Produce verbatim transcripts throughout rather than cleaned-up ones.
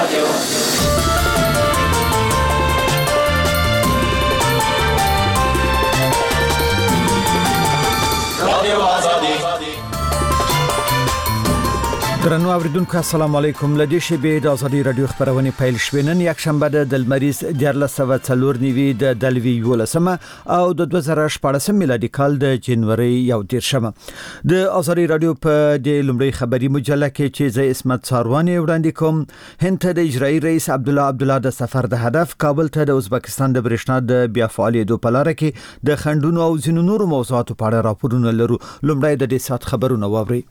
درنو اوریدونکو السلام علیکم. لدې شبې د ازادي رادیو خبرونه پیل شوې. نن یک شنبه د دلمریز دیارلس سوه څلور نیوي د دلوي یولسمه او د دوه زره شپاړسم میلادي کال د جنوري یو دیرشمه د ازادي رادیو په د لومړی خبري مجله کې چې زه اسمت ساروانی وړاندې کوم. هند ته د اجرایی رئیس عبد الله عبد الله د سفر د هدف، کابل ته د ازبکستان د برېښنا د بیا فعالیتو په لار کې د خندونو او ځینو نورو موضوعاتو په اړه راپورونه لرو. لومړی د دې سات خبرونه واوري.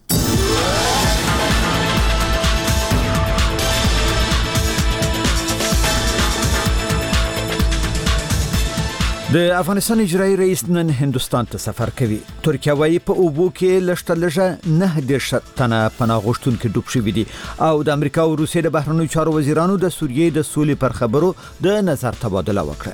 د افغانستان اجرایی رئیس نن هندوستان ته سفر کوي. ترکیه وايي په اوبو کې لشته لږه نه دېرش تنه پناه غوښتونکي ډوب شوي دي او د امریکا او روسیې د بهرنیو چارو وزیرانو د سوریې د سولې پر خبرو د نظر تبادله وکړه.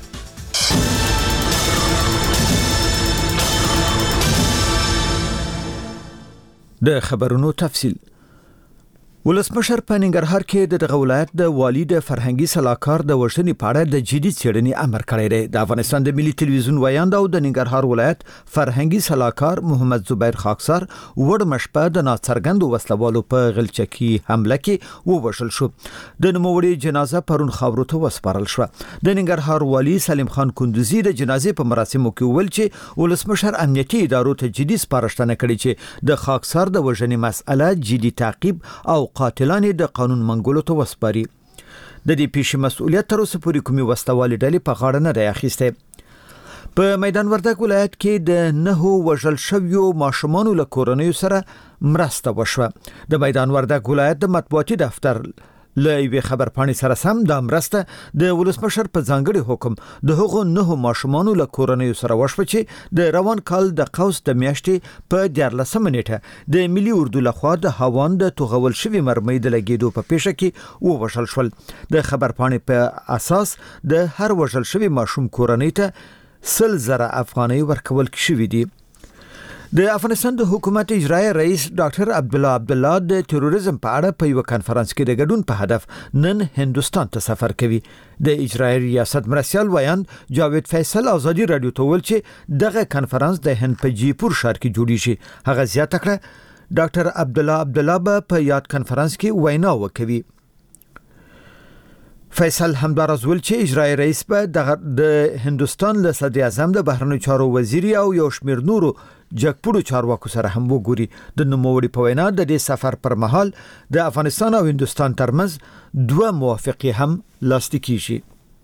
د خبرونو تفصیل. ولسمشر په ننګرهار کې د دغه ولایت د والی د فرهنګي سلاکار د وژنې په اړه د جدي څېړنې امر کړی دی. د افغانستان د ملي ټلویزیون ویاند او د ننګرهار ولایت فرهنګي سلاکار محمد زبیر خاکسار وړ مشپه د ناڅرګندو وسلوالو په غلچکي حمله کې ووژل شو. د نوموړي جنازه پرون خاورو ته وسپارل شو. د ننګرهار والی سلیم خان کندوزي د جنازې په مراسمو کې ویل چې ولسمشر امنیتي ادارو ته جدي سپارښتنه کړې چې د خاکسار د وژنې مسأله جدي تعقیب او قاتلان د قانون منګولو ته وسپاري. د دې پیښې مسؤلیت تر اوسه پورې کومې وسوالې ډلې په غاړه نه دی اخیستی. په میدان وردګ ولایت کې د نهو وژل شویو ماشومانو له کورنیو سره مرسته وشوه. د میدان وردګ ولایت د مطبوعاتي دفتر له یوې خبرپاڼې سره سم د مرسته د ولسمشر په ځانګړي حکم د هغو نهو ماشومانو له کورنیو سره وشوه چې د روان کال د قوس د میاشتې په دیارلسمه نیټه د ملي اردو لخوا د هاوان د توغول شوي مرمۍ د لګېدو په پیښه کې ووژل شول. د خبرپاڼې په اساس د هر وژل شوي ماشوم کورنۍ ته سل زره افغانۍ ورکول شوي دي. د افغانستان د حکومت اجرایی رئیس ډاکټر عبد الله عبد الله د تروریزم په اړه په یو کانفرنس کې د ګډون په هدف نن هندوستان ته سفر کوي. د اجرایی ریاست مرسیال ویاند جاوید فیصل ازادي رادیو ته ویل چې دغه کانفرنس د هند په جیپور ښار کې جوړی شي. هغه زیاته کړه ډاکټر عبد الله عبد الله په یاد کانفرنس کې وینا وکوي. فیصل همدارز ویل چې اجرایی رئیس به د هندوستان له صدر اعظم د بهرنیو چارو وزیر او یو شمېر نورو جګپوړو چارواکو سره هم وګوري. د نوموړي په وینا د دې سفر پر مهال د افغانستان او هندوستان ترمنځ دوه موافقې هم لاسلیک کیږي.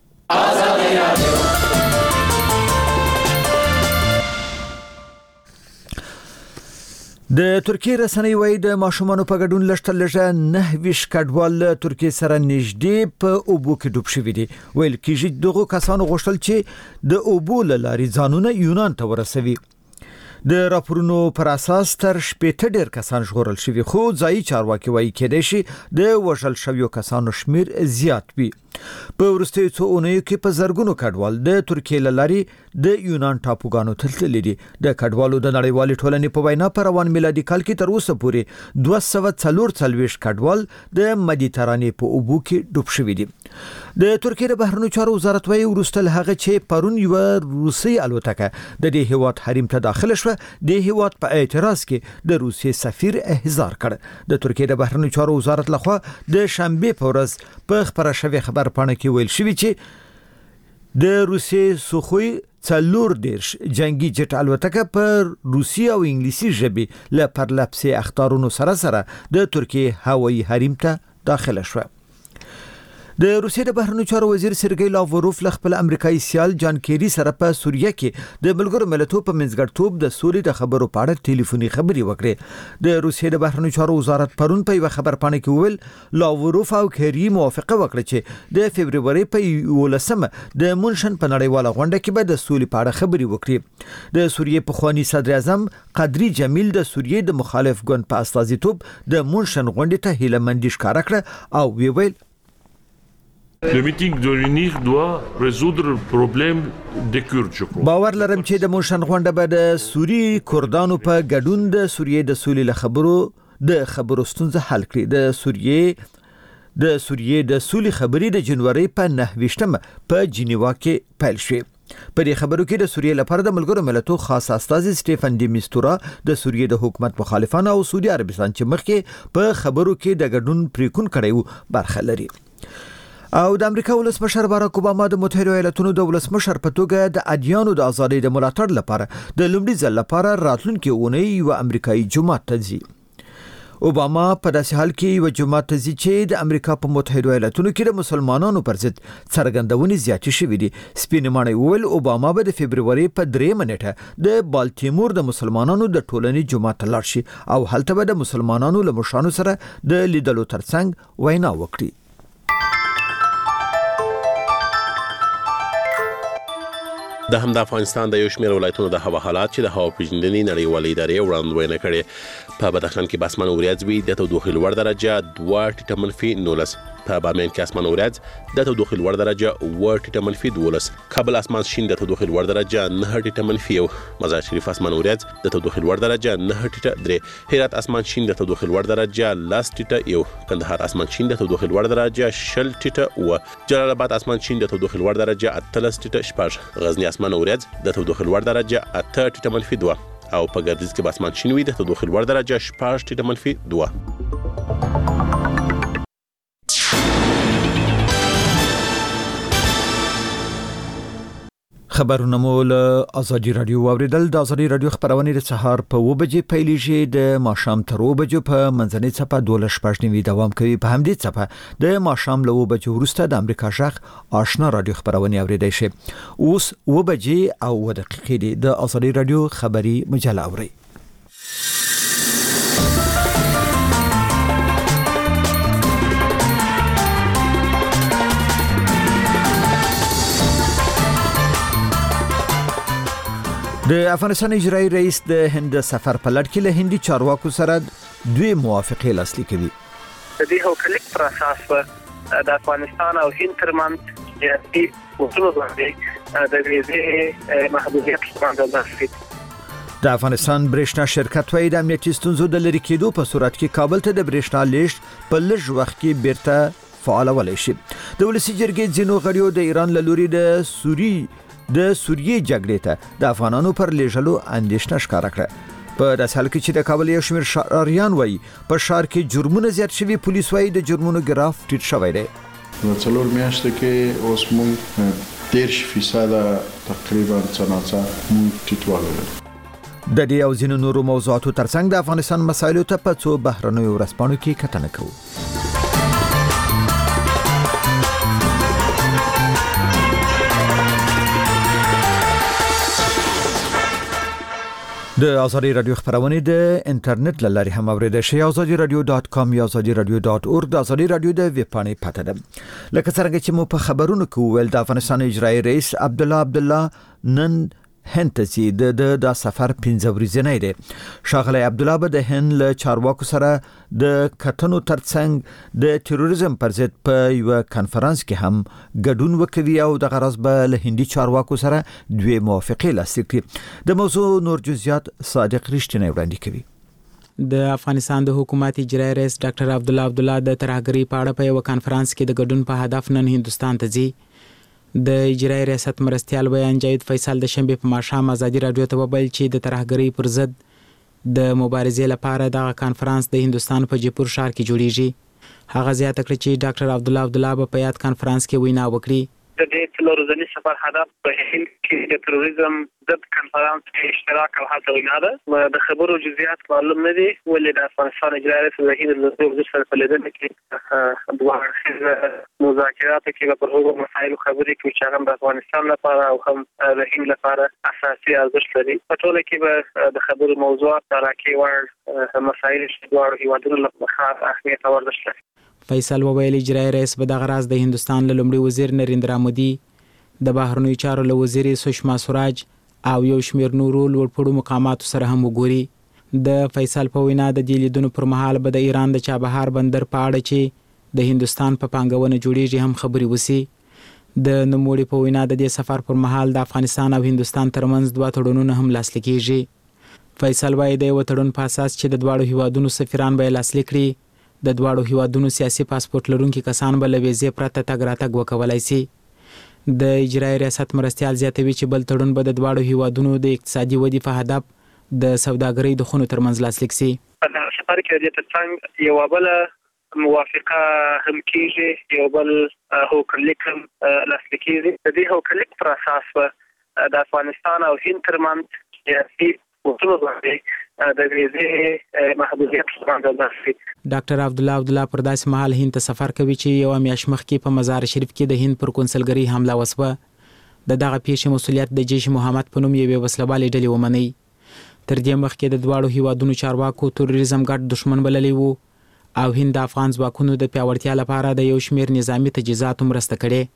د ترکیه رسنۍ وايي د ماشومانو په ګډون لشته لږه نه ویش کډوال ترکیه سره نږدې په اوبو کې ډوب شوي دي. ویل کېږي دغه کسانو غوښتل چې د اوبو له لارې ځانونه یونان ته ورسوي. د راپورونو پر اساس تر شپېته ډېر کسان ژغورل شوي، خو ځایي چارواکي وايي کېدای شي د وژل شویو کسانو شمیر زیات وي. په وروستیو څو اونیو کې په زرګونو کډوال د ترکیې له لارې د یونان ټاپوګانو ته تللي دي. د کډوالو د نړیوالې ټولنې په وینا په روان میلادي کال کې تر اوسه پورې دوه سوه څلور څلوېښت کډوال د مدیترانې په اوبو کې ډوب شوي دي. د ترکیې د بهرنیو چارو وزارت وايي وروسته له هغه چې پرون یوه روسي الوتکه د دې هیواد حریم ته داخله شوه، د هیواد په اعتراض کې د روسیې سفیر احضار کړ. د ترکیې د بهرنیو چارو وزارت لخوا د شنبې په ورځ په خبره شوې خبرپاڼه کې ویل شوي چې د روسیې سوخوی څلور دېرش جنگي جټ الوتکه په روسي او انګلیسي ژبې له پرلپسې اخطارونو سره سره د ترکیې هوایي حریم ته داخله شوه. د روسیې د بهرنیو چارو وزیر سرګی لاوروف له خپل امریکایي سیال جان کیری سره په سوریه کې د ملګرو ملتونو په منځګړیتوب د سولې د خبرو په اړه ټلیفوني خبرې وکړې. د روسیې د بهرنیو چارو وزارت پرون په یوه خبرپاڼه کې ویل لاوروف او کیری موافقه وکړه چې د فبروري په یولسمه د مونشن په نړیواله غونډه کې به د سولې په اړه خبرې وکړي. د سوریې پخوانی صدر اعظم قدري جمیل د سوریې د مخالف ګوند په استازیتوب د مونشن غونډې ته هیلهمندي ښکاره کړه او ویل Le meeting de l'UNIR doit résoudre le problème des Kurdes, je crois. باور لرم چې د مونشن غونډه به د سوري کردانو په ګډون د سوریې د سولې له خبرو د خبرو ستونزه حل کړي. د سوریې د سوریې د سولې خبرې د جنوري په نهه ویشتمه په جنیوا کې پیل شوې. په دې خبرو کې د سوریې لپاره د ملګرو ملتونو خاص استازي سټيفن ډي میستورا د سوریې د حکومت مخالفان او سعودي عربستان چې مخکې په خبرو کې د ګډون پریکون کړیو برخه لري. او د امریکا ولسمشر باراک اوباما د متحده ایالاتونو د ولسمشر په توګه د ادیانو د ازادۍ د ملاتړ لپاره د لومړي ځل لپاره راتلونکي اونۍ یو امریکایي جماعت ته ځي. اوباما په داسې حال کې یو جماعت ته ځي چې د امریکا په متحده ایالاتونو کې د مسلمانانو پر ضد څرګندونې زیاتې شوې دي. سپین ماڼۍ وویل اوباما به د فبرवरी په درېمه نیټه د بالټیمور د مسلمانانو د ټولنې جماعت ته لاړ شي او هلته به د مسلمانانو له مشرانو سره د لیدلو ترڅنګ وینا وکړي. د هم د افغانستان د یو شمېر ولایتونو د هوا حالات چې د هوا پیژندنې نړیوالې ادارې وړاندوینه کړې. په بدخشان کې به اسمان وریځ وي، د تودوخې لوړ درجه دوه ټیټه منفي نولس. په بامیان کې اسمان وریځ، د تودوخې لوړ درجه اوه ټیټه منفي دولس. کابل اسمان شین، د تودوخې لوړ درجه نه ټیټه منفي یو. مزار شریف اسمان وریځ، د تودوخې لوړ درجه نه ټیټه درې. هرات اسمان شین، د تودوخې لوړ درجه لس ټیټه یو. کندهار اسمان شین، د تودوخې لوړ درجه شل ټیټه اوه. جلال آباد اسمان شین، د تودوخې لوړ درجه اتلس ټیټه شپږ. غزنی اسمان وریځ، د تودوخې لوړ درجه اته ټیټه منفي دوه. او په ګردیز کې به اسمان شین وي، د تودوخې لوړ درجه شپږ ټیټه منفي دوه. خبرونه مو له ازادي رادیو اوریدل. د ازادي رادیو خبرونه د سهار په اوه بجې پیلېږي، د ماښام تر اوه بجو په منځنۍ څپه دوه شپږ نیمې دوام کوي. په همدې څپه د ماښام له اوه بجو وروسته د امریکا ژغ آشنا رادیو خبرونه اوریدای شي. اوس اوه بجې او اوه دقیقې دي. د ازادي رادیو خبري مجله اوري. د افغانستان اجرایی رئیس د هند سفر په لړ کې له هندي چارواکو سره دوی موافقې لاسلیک کړي. د دې هوکړې پر اساس د افغانستان او هند ترمنځ سیاسي اصول باندې د ویزې محدودیت باندې داسې. د افغانستان برېښنا شرکت وايي د امنیتي ستونزو د لرې کېدو په صورت کې کابل ته د برېښنا لیږد په لږ وخت کې بیرته فعالولای شي. د ولسی جرګې ځینو غړیو د ایران له لوري د سوري د سوریې جګړې ته د افغانانو پر لیږلو اندېښنه ښکاره کړه. په داسې حال کې چې د کابل یو شمېر شهریان وایي په ښار کې جرمونه زیات شوي، پولیس وایي د جرمونو ګراف ټیټ شوی دی. په څلور میاشتو کې اوس موږ دېرش فیصده تقریبا څناڅه موږ ټیټوالی لرو. د دې او ځینو نورو موضوعاتو ترڅنګ د افغانستان مسایلو ته په څو بهرنیو ورځپاڼو کې کتنه کوو. د ازادي رادیو خبرونه د انټرنیټ لاري هم اوریدل شي. ازادي رادیو ډاټ کام یا ازادي رادیو ډاټ اورګ د ازادي رادیو د ویب پاڼې پته ده. لکه څنګه چې مو په خبرونو کې ویل، د افغانستان اجرایی رئیس عبد الله عبد الله نن هند ته ځي. د د سفر پنځه ورځې دی. ښاغلی عبد الله به د هند له چارواکو سره د کتنو ترڅنګ د تروریزم پر ضد په یو کانفرنس کې هم ګډون وکوي او د غرض به له هندي چارواکو سره دوی موافقې لاسلیک کړي. د موضوع نور جزئیات صادق رښتینی وړاندې کوي. د افغانستان د حکومت اجرایی رئیس ډاکټر عبد الله عبد الله د ترهګرۍ په اړه په یو کانفرنس کې د ګډون په هدف نن هندستان ته ځي. د اجرایی ریاست مرستیال بیان جاوید فیصل د شنبه په ماښام ازادي رادیو ته وویل چې د ترهګرۍ پر ضد د مبارزې لپاره دغه کانفرنس د هندستان په جیپور ښار کې جوړیږي. هغه زیاته کړه چې ډاکټر عبد الله عبد الله په یاد کانفرنس کې وینا وکړي. د دې څلور ورځني سفر هدف په هند کې د تروریزم ضد کانفرنس کې اشتراک او هڅه وینا ده. د خبرو جزئیات معلوم نه دي، ولې د افغانستان اجرایی رئیس د هند له وزیر سره په لیدنه کې دوه اړخیز مذاکرات کې په هغو مسایلو خبرې کوي چې هغه د افغانستان لپاره او هم د هند لپاره اساسي ارزښت لري. په ټوله کې به د خبرو موضوعات راکې وړ مسایل چې دواړو هیوادونو لپاره اهمیت او ارزښت لري. فیصل وویل اجرایی رئیس به دغه راز د هندستان له لومړي وزیر نریندرا مودي، د بهرنیو چارو له وزیر سشما سوراج او یو شمېر نورو لوړپوړو مقاماتو سره هم وګوري. د فیصل په وینا د دې لیدنو پر مهال به د ایران د چابهار بندر په اړه چې د هندستان په پانګونه جوړیږي هم خبرې وسی. د نوموړي په وینا د دې سفر پر مهال د افغانستان او هندستان ترمنځ دوه تړونونه هم لاسلیک کیږي. فیصل وایي د یو تړون په اساس چې د دواړو هیوادونو سفیران به لاسلیک کړي، د دواړو هیوادونو سیاسي پاسپورت لرونکي کسان به له ویزې پرته تګ راتګ وکولای شي. د اجرایي ریاست مرستیال زیاتوي چې بل تړون به د دواړو هیوادونو د اقتصادي ودې په هدف د سوداګرۍ د خونو ترمنځ لاسلیک شي. په دغه سفر کې د ترڅنګ یو بل موافقه هم کیږي، یو بل هوکړلیک هم لاسلیک کیږي. د دې هوکړلیک پر اساس به د افغانستان او هند ترمنځ سیاسي اصول باندې د ویزې محدودیت باندې داسي. ډاکټر عبدالله عبدالله پر داسې مهال هند ته سفر کوي چې یو میاشت مخکې په مزار شریف کې د هند پر کونسلګرۍ حمله وسوه. د دغه پیښې مسؤلیت د جیش محمد په نوم یوې وسلوالې ډلې ومني. تر دې مخکې د دواړو هیوادونو چارواکو تروریزم ګډ دښمن بللی وو او هند د افغان ځواکونو د پیاوړتیا لپاره د یو شمېر نظامی تجهیزاتو مرسته کړې.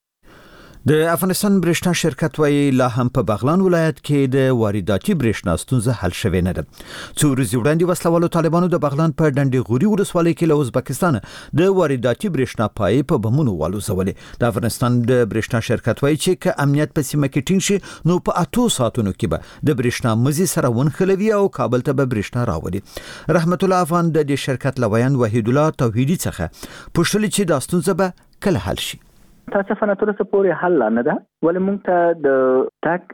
د افغانستان برېښنا شرکت وايي لا هم په بغلان ولایت کې د وارداتي برېښنا ستونزه حل شوې نه ده. څو ورځې وړاندې وسلوالو طالبانو د بغلان په ډنډې غوري ولسوالۍ کې له ازبکستان د وارداتي برېښنا پای په بمونو والوزولې. د افغانستان د برېښنا شرکت وايي چې که امنیت په سیمه کې ټینګ شي نو په اتو ساعتونو کې به د برېښنا مزي سره ونښلوي او کابل ته به برېښنا راوړي. رحمت الله افغان د دې شرکت لویان وحید الله توحیدی څخه پوښتنه چې د ستونزه به کله حل شي. تاسفانه تر اوسه پورې حل نه ده، ولې موږ ته د تک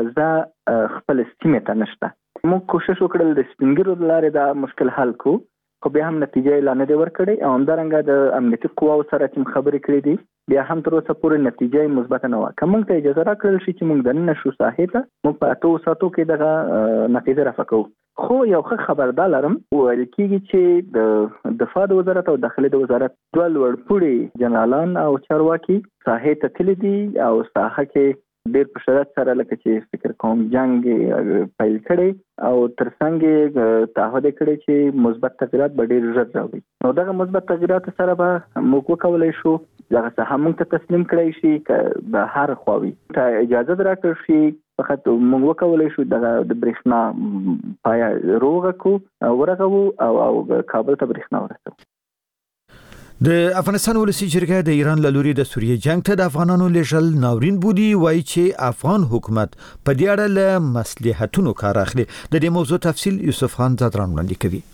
اجازه خپل سیمه ته نشته. موږ کوشش وکړل د سپینګرو لارې دا مشکل حل کو، خو بیا هم نتیجه اعلان نه دی ورکړی او همدارنګه د امنیتي قواو سره چې خبرې کړې دي بیا هم تر اوسه پورې نتیجه مثبت نه و. که موږ ته اجازه راکړل شي چې موږ دننه شو ساحې ته، موږ په اتو ساعتو کې دغه نتیجه رافقو. خو یو ښه خبر دا لرم ویل کېږي چې د دفاع د وزارت او داخلي د وزارت دوه لوړپوړي جنرالان او چارواکي ساحې ته تللي دي او ساحه کې ډېر په شدت سره لکه چې فکر کوم جنگ پیل کړي او ترڅنګ تعهد کړي چې مثبت تغیرات به ډېر ژر راوړي. نو دغه مثبت تغیرات سره به موږ وکولای شو دغه ساحه موږ ته تسلیم کړی شي که به هر خواوي ته اجازه راکړي شي. فقط موږ وکولای شو دغه د برېښنا پای روغه کو ورغو او او کابل ته برېښنا ورسوو. د افغانستان ولسی جرګه د ایران له لوري د سوریې جنگ ته د افغانانو لېږل ناورین بودی. وایي چې افغان حکومت په دې اړه له مصلحتونو کار اخلي. د دې موضوع تفصیل یوسف خان زادران وړاندې کوي.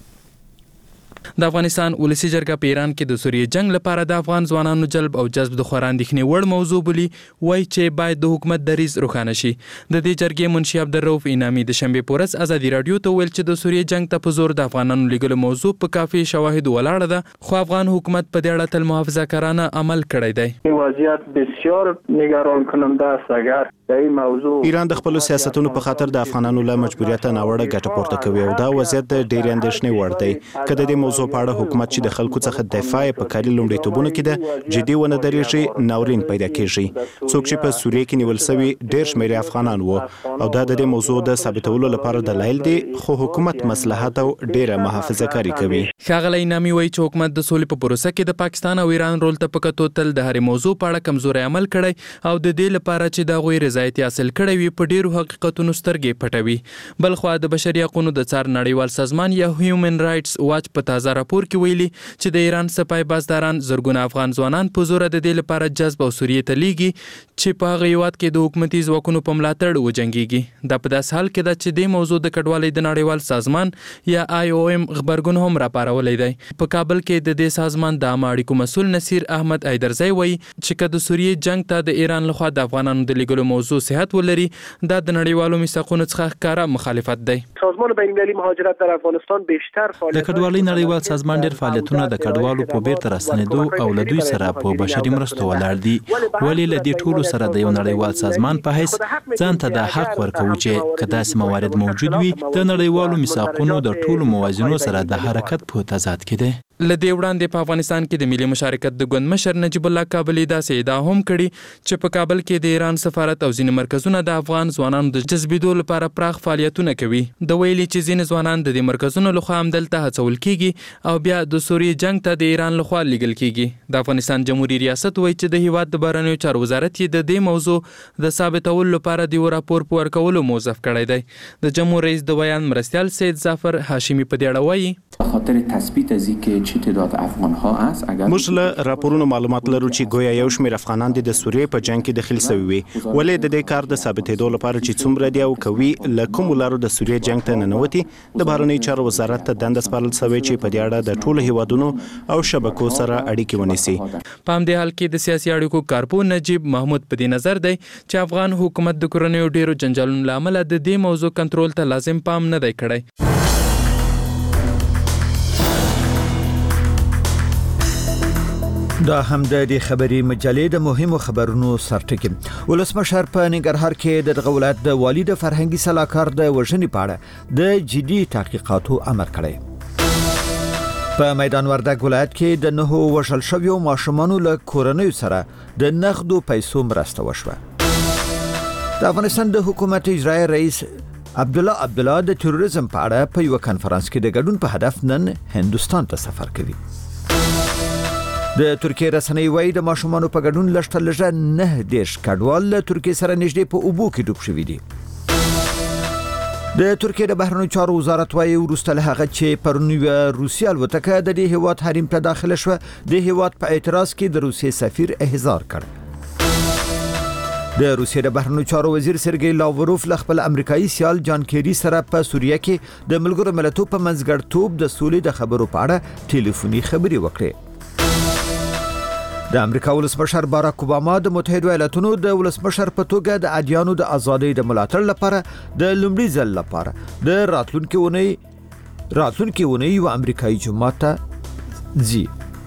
د افغانستان ولسی جرګه په ایران کې د سوریې جنگ لپاره د افغان ځوانانو جلب او جذب د خورا اندېښنې وړ موضوع بولي. وایي چې باید د حکومت دریځ روښانه شي. د دې جرګې منشي عبدالرؤف انعامي د شنبې په ورځ ازادي راډیو ته ویل چې د سوریې جنگ ته په زور د افغانانو لېږلو موضوع په کافي شواهد ولاړه ده، خو افغان حکومت په دې اړه تل محافظه‌کارانه عمل کړی دی. وضعیت بسیار نگران کننده است. اگر ایران د خپل سیاستونو په خاطر د افغانانو له مجبوریت ناوړه ګټه پورته کوي او دا وضعیت د ډېر اندېښنې وړ دی. که د دې موضوع په اړه حکومت چې د خلکو څخه دفاع په کالي لومړیتوبونو کې ده جدي ونه درېږي ناورین پیدا کیږي. څوک چې په سوریې کې نیول شوي ډېر شمېر افغانان وو او دا د دې موضوع د ثابتولو لپاره دلایل دي، خو حکومت مصلحت او ډېره محافظه‌کاري کوي. ښاغلی انعامي وایي چې حکومت د سولې په پروسه کې د پاکستان او ایران رول ته په کتو تل د هرې موضوع په اړه کمزوری عمل کړی او د دې لپاره چې د هغوی رضایت حاصل کړی وي په ډیرو حقیقتونو سترګې پټوي. بل خو د بشري حقوقو د څار نړیوال سازمان یا هیومن رائټس واچ په تازه راپور کې ویلي چې د ایران سپای بازداران زرګونه افغان ځوانان په زور د دې لپاره جذب او سوریې ته لیږي چې په هغه هیواد کې د حکومتي ځواکونو په ملاتړ وجنګیږي. دا په داس حال کې ده چې د موضوع د کډوالۍ د نړیوال سازمان یا آی او ایم خبرګون هم راپارولی دی. په کابل کې د دې سازمان د عامه اړیکو مسؤل نصیر احمد ایدرزی وایي چې که د سوریې جنگ ته د ایران لخوا د افغانانو د لیږلو موضوع صحت ولري دا د نړیوالو میثاقونو څخه ښکاره مخالفت دی. سازمان بین‌المللي مهاجرت در افغانستان بیشتر فعالیت د کډوالۍ نړیوال سازمان ډېر فعالیتونه د کډوالو په بیرته راستنېدو او له دوی سره په بشري مرستو ولاړ دي. ولې له دې ټولو سره د یو نړیوال سازمان په حیث ځان ته دا حق ورکوو چې که داسې موارد موجود وي د نړیوالو میثاقونو د ټولو موازینو سره د حرکت په تضاد کې دی. له دې وړاندې په افغانستان کې د ملي مشارکت د ګوند مشر نجیب الله کابلي داسې ادعا هم کړې چې په کابل کې د ایران سفارت او ځینې مرکزونه د افغان ځوانانو د جذبېدو لپاره پراخ فعالیتونه کوي. د ویلي چې ځینې ځوانان د دې مرکزونو لخوا همدلته هڅول کیږي او بیا د سوریې جنگ ته د ایران لخوا لیږل کیږي. د افغانستان جمهوریت ریاست وایي چې د هیواد د بهرنیو چارو وزارت یې د دې موضوع د ثابتولو لپاره د یو راپور په ورکولو موظف کړی دی. د جمهور رئیس د بیان مرستیال سید ظفر هاشمي په دې اړه وایي به خاطر تثبیت از اینکه چه تعداد افغان ها است. اگر موږ له راپورونو معلومات لرو چې گویا یو شمېر افغانان د سوریې په جنگ کې دخیل شوي وي، ولې د دې کار د ثابتېدو لپاره چې څومره دی او کوي له کوم لارو د سوریې جنگ ته ننوتي د بهرنیو چارو وزارت ته دنده سپارل شوې چې په دې اړه د ټولو هیوادونو او شبکو سره اړیکې ونیسي. په همدې حال کې د سیاسي اړیکو کارپوه نجیب محمود په دې نظر دی چې افغان حکومت د کورنیو ډیرو جنجالونو له امله د دې موضوع کنټرول ته لازم پام نه دی کړی. دا هم د دې خبري مجلې د مهمو خبرونو سرټکی. ولسمشر په ننګرهار کې د دغه ولایت د والي د فرهنګي سلاکار د وژنې په اړه د جدي تحقیقاتو امر کړی. په میدان وردګ ولایت کې د نهو وژل شویو ماشومانو له کورنیو سره د نغدو پیسو مرسته وشوه. د افغانستان د حکومت اجرایي رئیس عبدالله عبدالله د تروریزم په اړه په یو کانفرنس کې د ګډون په هدف نن هندوستان ته سفر کوي. د ترکیه رسنۍ وایي د ماشومانو په ګډون لږ تر لږه نه دېرش کډوال له ترکیې سره نږدې په اوبو کې ډوب شوي دي. د ترکیې د بهرنیو چارو وزارت وایي وروسته له هغه چې پرون یوه روسي الوتکه د دې هیواد حریم ته داخله شوه، د هیواد په اعتراض کې د روسیې سفیر احضار کړ. د روسیې د بهرنیو چارو وزیر سرګی لاوروف له خپل امریکایي سیال جان کیری سره په سوریه کې د ملګرو ملتونو په منځګړیتوب د سولې د خبرو په اړه ټلیفوني خبرې وکړې. د امریکا ولسمشر باراک اوباما د متحده ایالاتونو د ولسمشر په توګه د ادیانو د ازادۍ د ملاتړ لپاره د لومړي ځل لپاره د راتلونکي اونۍ راتلونکي اونۍ یو امریکایي جماعت ته ځي.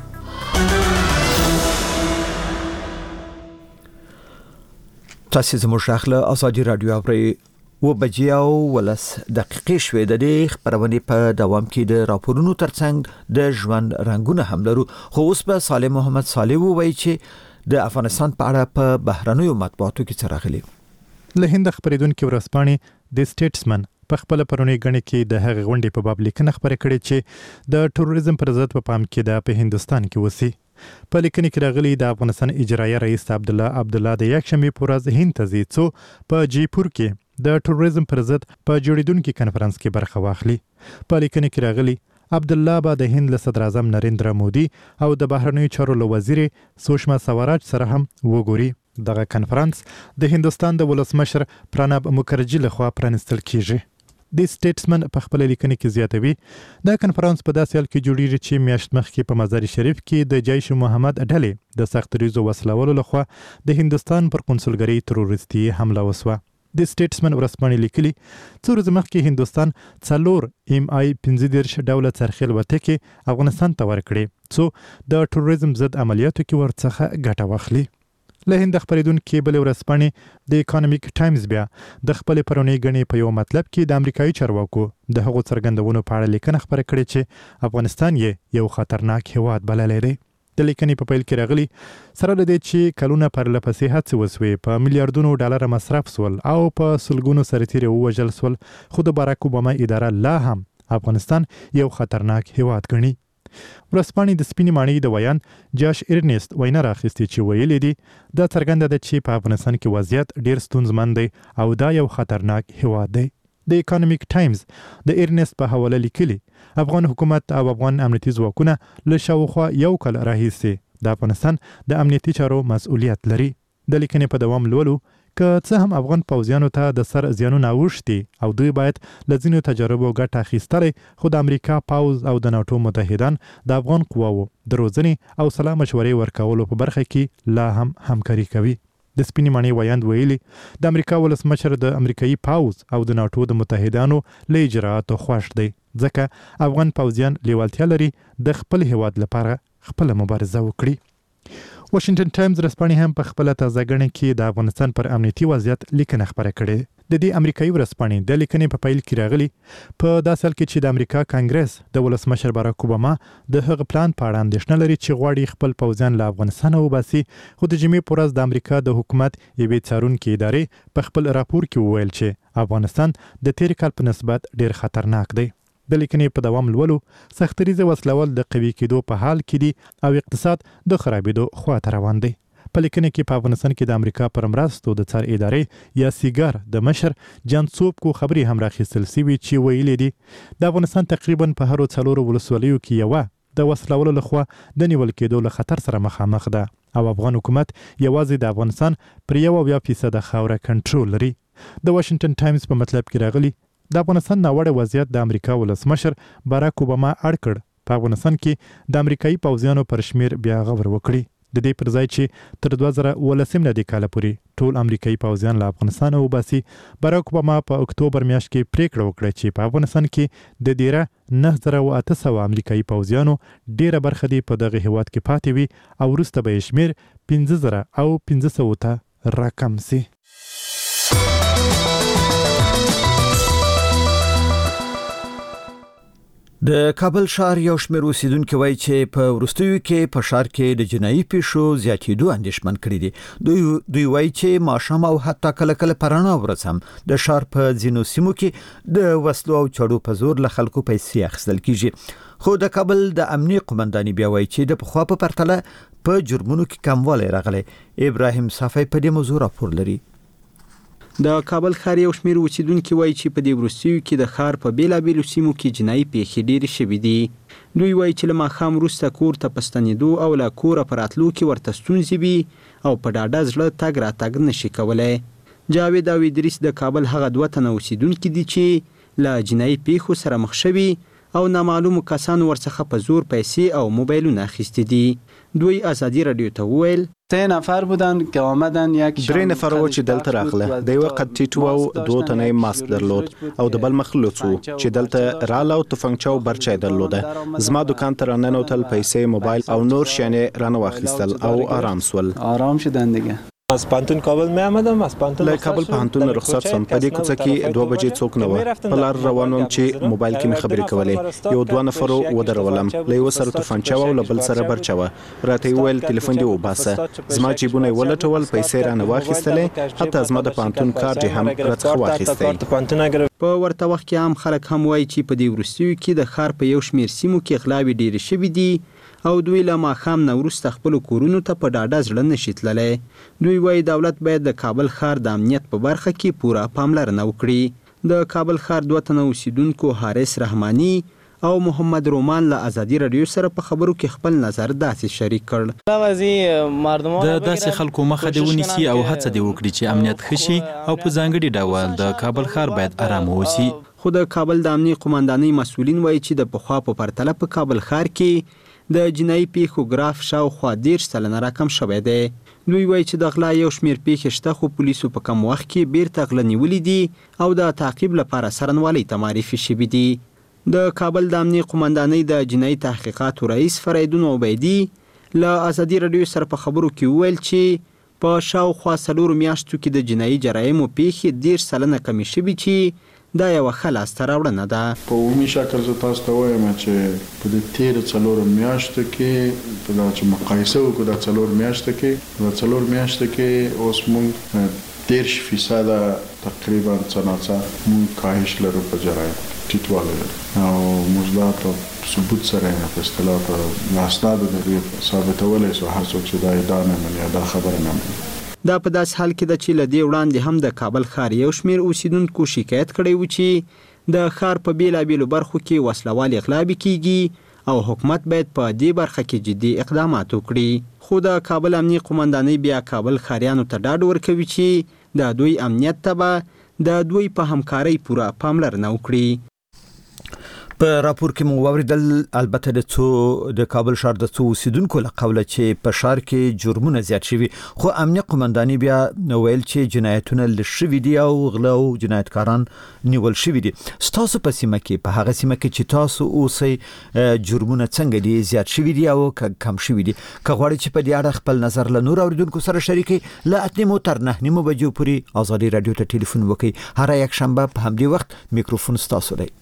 تاسو زموږ شاخله ازادي رادیو اورئ. و بجې او ولس دقیقې شوې. د دې خبرونې په دوام کې د راپورونو ترڅنګ د ژوند رنګونه هم لرو، خو اوس به صالح محمد صالح ووایي چې د افغانستان په اړه په بهرنیو مطبوعاتو کې څه راغلي. له هند خبرېدونکي ورځپاڼې د سټیټسمن په خپل پرونی غنې کې د هغې غونډې په باب لیکنه خبره کړې چې د ټروریزم پر ضد په پام کې ده په هندستان کې وسی. په لیکنه کې راغلي د افغانستان اجرایي رئیس عبدالله عبدالله د یکشنبې په ورځ هند ته ځي څو په جیپور کې د ټروریزم پر ضد په جوړیدونکي کانفرنس کې برخه واخلي. په لیکنه کې راغلي عبدالله به د هند له صدر اعظم نریندرا مودي او د بهرنیو چارو له وزیر سوشما سوراج سره هم وګوري. دغه کانفرنس د هندستان د ولسمشر پرانب مکرجي لخوا پرانستل کیږي. د سټیټسمن په خپل لیکنه کې زیاتوي دا کانفرنس په داسې حال کې جوړیږي چې میاشت مخکې په مزار شریف کې د جیش محمد ډلې د سختریزو وسلوالو لخوا د هندستان پر قونسلګرۍ تروریستي حمله وسوه. د سټیټسمن ورځپاڼې لیکلي څو ورځې مخکې هندستان څلور ایم آی پنځه دېرش ډوله څرخي الوتکې افغانستان ته ورکړې څو د ټروریزم ضد عملیاتو کې ورڅخه ګټه واخلي. له هند خبرېدونکي بلې ورځپاڼې د اکانومیک ټایمز بیا د خپلې پرونۍ غنې په یو مطلب کې د امریکایي چارواکو د هغو څرګندونو په اړه لیکنه خبره کړې چې افغانستان یې یو خطرناک هیواد بللی دی. د لیکنې په پیل کې راغلي سره له دې چې کلونه پرلپسې هڅې وسوې په میلیارډونو ډالر مصرف سول او په سلګونو سرتیري ووژل سول، خو د باراک اوباما اداره لا هم افغانستان یو خطرناک هیواد ګڼي. ورځپاڼې د سپینې ماڼۍ د ویان جاش ارنست وینا راخیستې چې ویلي دي دا څرګنده ده چې په افغانستان کې وضعیت ډیر ستونزمن دی او دا یو خطرناک هیواد دی. د اکانومیک ټایمز د ارنست په حواله لیکلي افغان حکومت او افغان امنیتي ځواکونه له شاوخوا یو کال راهیسې د افغانستان د امنیتي چارو مسؤلیت لري. د لیکنې په دوام لولو که څه هم افغان پوځیانو ته د سر زیانونه اوښتي او دوی باید له ځینو تجربو ګټه اخیستلی، خو د امریکا پوځ او د ناټو متحدان د افغان قواوو د روزنې او سلا مشورې ورکولو په برخه کې لا هم همکاري کوي. د سپینې ماڼۍ ویاند ویلي د امریکا ولسمشر د امریکایي پوځ او د ناټو د متحدانو له اجرااتو خوښ دی ځکه افغان پوځیان لیوالتیا لري د خپل هیواد لپاره خپله مبارزه وکړي. واشنگټن ټایمز ورځپاڼې هم په خپله تازه غنې کې د افغانستان پر امنیتي وضعیت لیکنه خپره کړې. د دې امریکایي ورځپاڼې د لیکنې په پیل کې راغلي په داسې حال کې چې د امریکا کانګرس د ولسمشر باراک اوباما د هغه پلان په اړه اندېښنه لري چې غواړي خپل پوځیان له افغانستانه وباسي، خو د جمعې په ورځ د امریکا د حکومت یوې څارونکې ادارې په خپل راپور کې وویل چې افغانستان د تېر کال په نسبت ډېر خطرناک دی. د لیکنې په دوام لولو سختریزه وسلوال د قوي کېدو په حال کې دي او اقتصاد د خرابېدو خواته روان دی. په لیکنه کې په افغانستان کې د امریکا پر مرستو د څار ادارې یا سیګار د مشر جان څوبکو خبرې هم راخیستل سوي چې ویلي دي د افغانستان تقریبا په هرو څلورو ولسوالیو کې یوه د وسلوالو لخوا د نیول کېدو له خطر سره مخامخ ده او افغان حکومت یوازې د افغانستان پر یو اویا فیصد خاوره کنټرول لري. د واشنگټن ټایمز په مطلب کې راغلي د افغانستان ناوړه وضعیت د امریکا ولسمشر باراک اوباما اړ کړ په افغانستان کې د امریکایي پوځیانو پر شمیر بیا غور وکړي. د دې پر ځای چې تر دوه زره اوولسم میلادي کال پورې ټول امریکایي پوځیان له افغانستان وباسي، باراک اوباما په اکتوبر میاشت کې پریکړه وکړه چې په افغانستان کې د دیره نه زره او اته سوه امریکایي پوځیانو ډیره برخه دې په دغه هیواد کې پاتې وي او وروسته به یې شمیر پنځه زره او پنځه سوو ته راکم سي. د کابل ښار یو شمېر اوسیدونکي وایي چې په وروستیو کې په ښار کې د جنایي پیښو زیاتېدو اندېښمن کړي دي. دوی دوی وایي چې ماښام او حتی کله کله په رڼا ورځ هم د ښار په ځینو سیمو کې د وسلو او چړو په زور له خلکو پیسې اخیستل کیږي. خو د کابل د امنیي قومندانۍ بیا وایي چې د پخوا په پرتله په جرمونو کې کموالی راغلی. ابراهیم صافی په دې موضوع راپور لري. د کابل ښار یو شمېر اوسیدونکي وایي چې په دې وروستیو کې د ښار په بیلابیلو سیمو کې جنایي پیښې ډېرې شوي دي. دوی وایي چې له ماښام وروسته کور ته په ستنېدو او له کوره په راتلو کې ورته ستونزې وي او په ډاډه زړه تګ راتګ نشي کولی. جاوید او ادریس د کابل هغه دوه تنه اوسیدونکي دي چې له جنایي پیښو سره مخ شوي او نامعلومو کسانو ورڅخه په زور پیسې او موبایلونه اخیستي دي. دوی ازادي رادیو ته وویل سه نفر بودن که آمدن یک درې نفر و چې دلته راغله. د یو قد ټیټ و او دوه تنه ماسک درلود او د بل مخ لوڅ و چې دلته رااله او تفنګچه او برچه درلوده. زما دکان ته راننوتل، پیسې، موبایل او نور شیانې رانه واخیستل او آرام سول. آرام شدن دیگه. از پانتون کابل می آمدم از پانتون له کابل پانتون رخصت سم. په دې کوڅه کې دوه بجې څوک نه و. په لار روانوم چې موبایل کې مې خبرې کولې. یو دوه نفرو ودرولم، له یو سره تفنګچه او له بل سره برچه و. راته ویل ټلیفون دی وباسه. زما جیبونه ولټول، پیسې رانه واخیستلې، حتی زما د پانتون کارت هم راڅخه واخیستی. په ورته وخت کې هم خلک هم وایي چې په دې وروستیو کې د ښار په یو شمېر سیمو کې غلاوې ډېرې شوي دي او دوی له ماښام نه وروسته خپلو کورونو ته په ډاډه زړه نشي تللی. دوی وایي دولت باید د کابل ښار د امنیت په برخه کې پوره پاملرنه وکړي. د کابل ښار دوه تنه اوسیدونکو حارث رحماني او محمد رومان له ازادي رادیو سره په خبرو کې خپل نظر داسې شریک کړ. د داسې خلکو مخه دې ونیسي او هڅه دې وکړي چې امنیت ښه شي او په ځانګړي ډول د کابل ښار باید آرام واوسي. خو د کابل د امنیي قومندانۍ مسؤلین وایي چې د پخوا په پرتله په کابل ښار کې د جنایي پیښو ګراف شاوخوا دېرش سلنه راکم شوی دی. دوی وایي چې د غلا یو شمېر پیښې شته خو پولیسو په کم وخت کې بیرته غله نیولي دي او د تعقیب لپاره څارنوالۍ ته معرفي شوي دي. د کابل د امنیي قومندانۍ د جنایي تحقیقاتو رئیس فریدون عبیدي له ازادي رادیو سره په خبرو کې وویل چې په شاوخوا څلورو میاشتو کې د جنایي جرایمو پیښې دېرش سلنه کمې شوي چې دا یو ښه لاسته راوړنه ده. په عمومي شکل زه تاسو ته وایم چې په دې تېرو څلورو میاشتو کې په دا چې مقایسه وکړو د څلور میاشتو کې د څلور میاشتو کې اوس موږ دېرش فیصده تقریبا څه ناڅه موږ کاهش لرو په جرایم ټیټوالی لرو او موږ دا په ثبوت سره یې په اصطلاح په اسنادو د ثابتولی سو هر څوک چې دا ادعا نه مني دا خبره نه مني. دا په داسې حال کې ده چې له دې وړاندې هم د کابل ښار یو شمېر اوسیدونکو شکایت کړی و چې د ښار په بیلابیلو برخو کې وسلوالې غلاوې کیږي او حکومت باید په دې برخه کې جدي اقدامات وکړي. خو د کابل امنیي قومندانۍ بیا کابل ښاریانو ته ډاډ ورکوي چې د دوی امنیت ته به د دوی په همکارۍ پوره پاملرنه وکړي. په راپور کې مو واوریدل البته د څو د کابل ښار د څو اوسیدونکو له قوله چې په ښار کې جرمونه زیات شوي، خو امنیه قومندانۍ بیا ویل چې جنایتونه لږ شوي دي او غله او جنایتکاران نیول شوي دي. ستاسو په سیمه کې په هغه سیمه کې چې تاسو اوسئ جرمونه څنګه دي، زیات شوي دي او کم شوي دي؟ که غواړئ چې په دې اړه خپل نظر له نور اوریدونکو سره شریک کړئ، له اته نیمو تر نه نیمو بجو پورې ازادي رادیو ته ټلیفون وکړئ. هر یک شنبه په همدې وخت میکروفون ستاسو دی.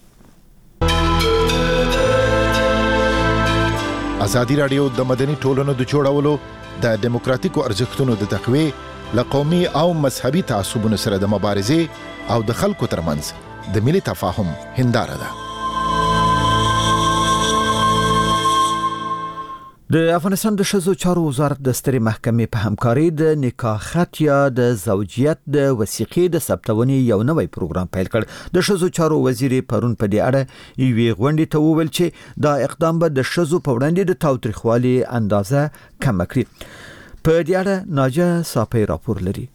ازادي رادیو د مدني ټولنو د جوړولو، د دیموکراتیکو ارزښتونو د تقویې، له قومي او مذهبي تعصبونو سره د مبارزې او د خلکو ترمنځ د ملي تفاهم هنداره ده. د افغانستان د ښځو چارو وزارت د سترې محکمې په همکاري د نکاح خط یا د زوجیت د وثیقې د ثبتونې یو نوی پروګرام پیل کړ. د ښځو چارو وزیر پرون په دې اړه یوې غونډې ته وویل چې دا اقدام به د ښځو په وړاندې د تاوتریخوالي اندازه کم کړي. په دې اړه ناجیه صافی راپور لري.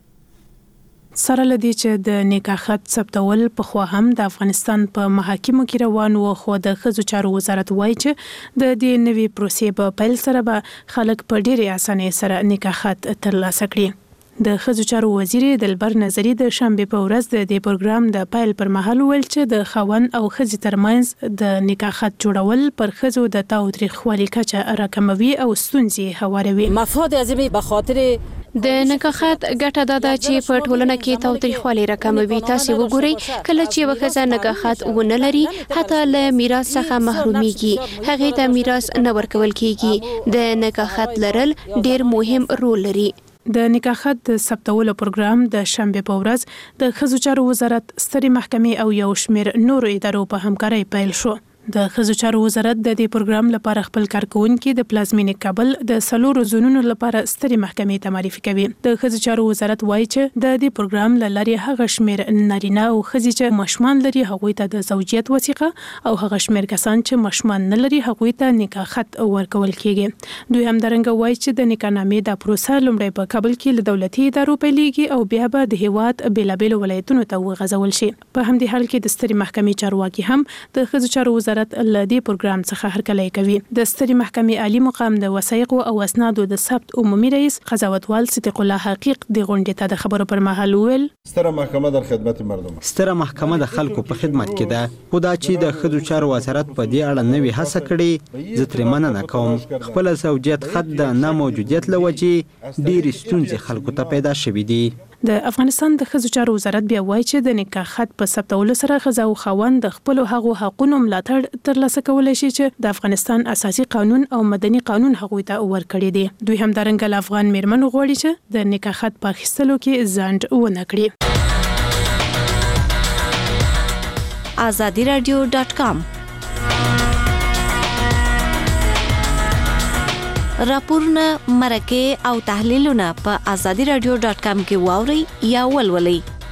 سره لدی چې د نکاح خط ثبتول په خو هم د افغانستان په محاکمو کې روان و، خو د ښځو چارو وزارت وایي چې د دې نوي پروسې په پیل سره به خلک په ډېرې اسانۍ سره نکاح خط ترلاسه کړي. د ښځو چارو وزیر دلبر نظری د شنبه په ورځ د دې پروګرام د پیل پر مهال ویل چې د خاوند او ښځې ترمنځ د نکاح خط جوړول پر ښځو د تاوتریخوالي کچه راکموي او ستونزې هواروي. مفاد اعظمي به خاطر د نکاح خط ګټه دا ده چې په ټولنه کې تاوتریخوالي راکموي. تاسو وګورئ کله چې یو ښځه نکاح خط ونه لري حتی له میراث څخه محروميږي، هغه ته میراث نه ورکول کیږي. د نکاح خط لرل ډیر مهم رول لري. د نکاح خط د ثبتولو پروګرام د شنبه په ورځ د ښځو چارو وزارت سترې محکمې او یو شمېر نورو ادارو په همکارۍ پیل شو. د ښځو چارو وزارت د دې پروګرام لپاره خپل کارکونکو د پلازمینې کابل د سلورو زونونو لپاره سترې محکمې ته معرفي کوي. د ښځو چارو وزارت وایي چې د دې پروګرام لاري هغه شمېر نارینه او ښځې چې ماشومان لري هغوی ته د زوجیت وثیقه او هغه شمېر کسان چې ماشومان نه لري هغوی ته نکاح خط ورکول کیږي. دوی هم درنګ وایي چې د نکاح نامې د پروسه لومړی په کابل کې له دولتي ادارو پیلېږي او بیا به د هیواد بیلابېلو ولایتونو ته وغځول شي. په همدې حال کې د سترې محکمې چارواکي هم د ښځو چارو وزارت له دې پروګرام څخه هرکلی کوي. د سترې محکمې عالی مقام د وثایقو او اسنادو د ثبت عمومي رئیس قضاوتوال صدیق الله حقیق د غونډې ته د خبرو پر مهال ویل ستره محکمه در خدمت مردم ستره محکمه د خلکو په خدمت کې ده. خو دا چې د ښځو چارو وزارت په دې اړه نوې هڅه کړې زه ترې مننه کوم. خپل زوجیت خط د ناموجودیت له وجې ډېرې ستونزې خلکو ته پیدا شوې دي. د افغانستان د ښځو چارو وزارت بیا وایي چې د نکاح خط په ثبتولو سره ښځه او خاوند د خپل هغو حقوقو ملاتړ ترلاسه کولی شي چې د افغانستان اساسي قانون او مدني قانون هغوی ته ورکړي دي. دوی هم درنګ له افغان میرمنو غواړي چې د نکاح خط په اخیستلو کې ځنډ ونه کړي. آزادی رادیو ډاټ کام راپورونه، مرکې او تحلیلونه په آزادی رادیو ډاټ کام کې واورئ یا ولولئ.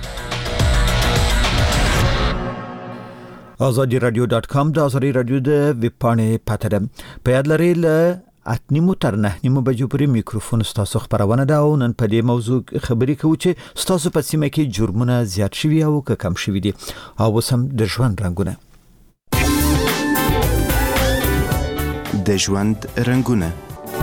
آزادی رادیو ډاټ کام د آزادی رادیو د ویب پاڼې پته ده. په یاد لرئ له اته نیمو تر نه نیمو بجو پورې میکروفون ستاسو خبرونه ده او نن په دې موضوع خبرې کوو چې ستاسو په سیمه کې جرمونه زیات شوي او که کم شوي دي او اوس هم د ژوند رنګونه. د ژوند رنګونه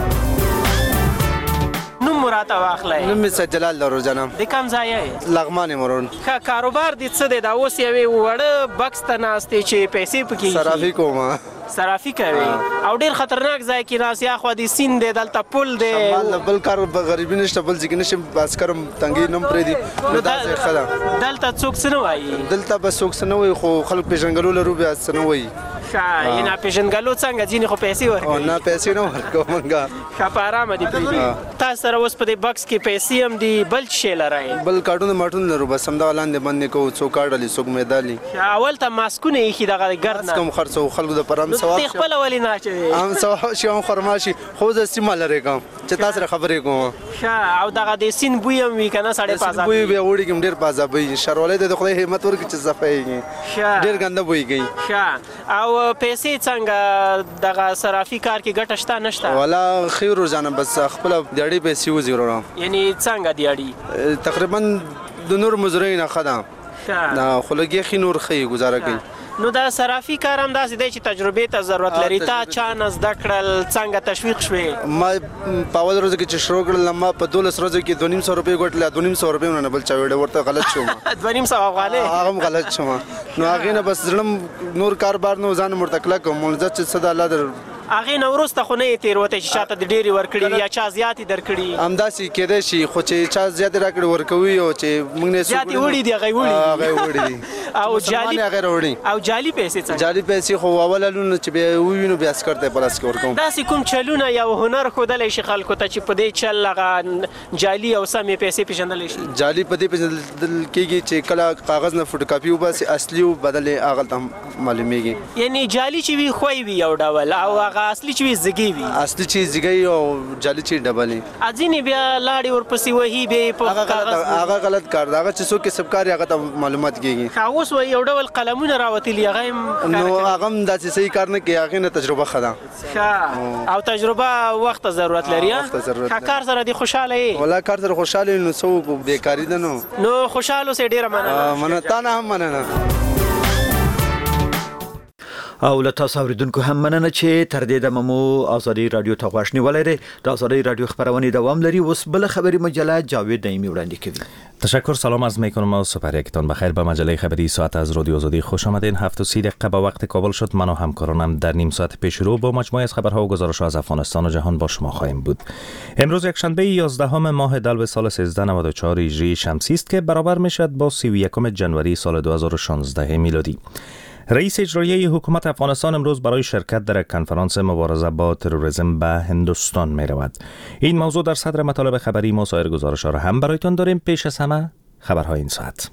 راته واخلای. نوم می سجلال دارو جنم. د کوم ځای یې؟ لغمان مرون. ښه کاروبار دې څه دی؟ دا اوس یوې وړه بکس ته ناستې چې پیسې پکې صرافي کومه. صرافي کوي او ډیر خطرناک ځای کې ناس یا خو د سین دی دلته پل دی بل کار غریبی نشته بل ځکه نشم بس کرم تنګي نم پرې دي نو دا ځای خلا دلته څوک څه نه وایي دلته به څوک څه نه وایي خو خلک پیژنګلو لرو بیا څه نه وایي ښه یې نه پیژنګلو څنګه ځینې خو پیسې ورکوي او نه پیسې نه ورکوو مونږه ښه په ارامه دي پرېږدي تاسو سره اوس په دې بکس کې پیسې هم دي بل څه شی لرئ بل کارټونه مارټونه لرو بس همدغه لاندې بندې کوو څوک کارډلي څوک میدالي اول ته ماسکونه ایښي دغه ګرد نه کم خرڅو خلکو دپاره هم ثواب ته خپله ولې نه اچوې هم ثواب شي هم خرما شي خو زه سیمه لرې کوم چې تا سره خبرې کوم ښه او دغه د سیند بوی هم وي که نه سړی په عذاب بوی بیا وړي کې هم ډېر په عذابوي ښاروالۍ ته د خدای همت ورکړي چې صفایي ډېر ګنده بوی کوي ښه او پیسې څنګه دغه صرافي کار کې ګټه شته نشته والا ښې روزانه بس خپله د اړې پیسې وځي وروړم یعنې څنګه د اړې تقریبا د نور مزدورۍ نه ښه ده خو لږ یې ښې نور ښه ګزاره کوي نو دا صرافي کار هم داسې دی چې تجربې ته ضرورت لري تا چا نه زده کړل څنګه تشویق شوې ما په اول ورځو کې چې شروع کړل ما په دولس ورځو کې دوه نیم سوه روپۍ ګټلې دوه نیم سوه روپۍ نه بل چا ویډه ورته غلط شوم دوه نیم سوه افغانۍ هغه هم غلط شوم نو هغې نه بس زړه نور کار بار نه ځان ورته کلک کړم ملزت چې څه د الله در هغې نه وروسته خو نه یې تېروتی چې چاته د ډېرې ورکړي یا چا زیاتې درکړي همداسې کیدای شي خو چې چا زیاتې راکړي ورکوي او چې موږ نه زیاتې وړي دي هغې وړي هغې وړي دي او جالي هغې راوړي او جالي پیسې څنګه جالي پیسې خو اول لونه چې بیا ووینو بیا سکر ته په لاس کې ورکوم داسې کوم چلونه یا هنر ښودلی شي خلکو ته چې په دې چل هغه جالي او سمې پیسې پېژندلی شي جالي په دې پېژندل کېږي چې کله کاغذ نه فوټوکاپي وباسي اصلي و بدل یې هغه ته معلومېږي یعنې جالي چې وي خوی وي یو ډول او هغه هغه اصلي چې زګي وي اصلي چې زګي او جعلي چې ډبلي اځینې بیا لاړې ورپسې وهي به په کاغذ هغه غلط کار دا چې څوک کسب کار هغه ته معلومات کیږي اوس و یو ډول قلمونه راوتلی هغه نو هغه د صحیح کار نه کوي هغه نه تجربه خدا او تجربه وخت ضرورت لري ها کار سره دی خوشاله ای ولا کار سره خوشاله نو سو بیکاری ده نو نو خوشاله سه ډیره مننه مننه نه هم مننه او له تاسو اوریدونکو هم مننه چې تر دې د ممو ازادي رادیو ته غواړئ ولرئ د ازادي رادیو خبرونه دوام لري اوس بل خبری مجله جاوید دایمی وړاندې کوي. تشکر، سلام عرض میکنم و سپر یکتان بخیر به مجله خبری ساعت از رادیو آزادی خوش آمدین. هفت و سی دقیقه به وقت کابل شد. من و همکارانم در نیم ساعت پیش رو با مجموعه از خبرها و گزارش‌ها از افغانستان و جهان با شما خواهیم بود. امروز یک شنبه یازدهم ماه دلو سال سیزده نود و چهار هجری شمسی است که برابر میشد با سی و یکم جنوری سال دو هزار و شانزده میلادی. رئیس اجرایی حکومت افغانستان امروز برای شرکت در کنفرانس مبارزه با تروریسم به هندوستان می رود. این موضوع در صدر مطالب خبری ما سایر گزارش‌ها را هم برایتان داریم. پیش از همه خبرهای این ساعت.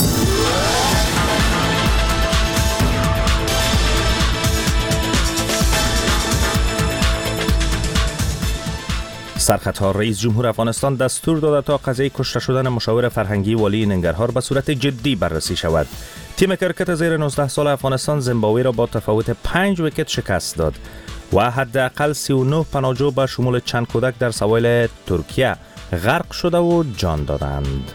سرخطها: رئیس جمهور افغانستان دستور داده تا قضیه کشته شدن مشاور فرهنگی والی ننگرهار به صورت جدی بررسی شود. تیم کرکت زیر نوزده سال افغانستان زیمبابوه را با تفاوت پنج ویکت شکست داد و حداقل سی و نه پناهجو به شمول چند کودک در سواحل ترکیه غرق شده و جان دادند.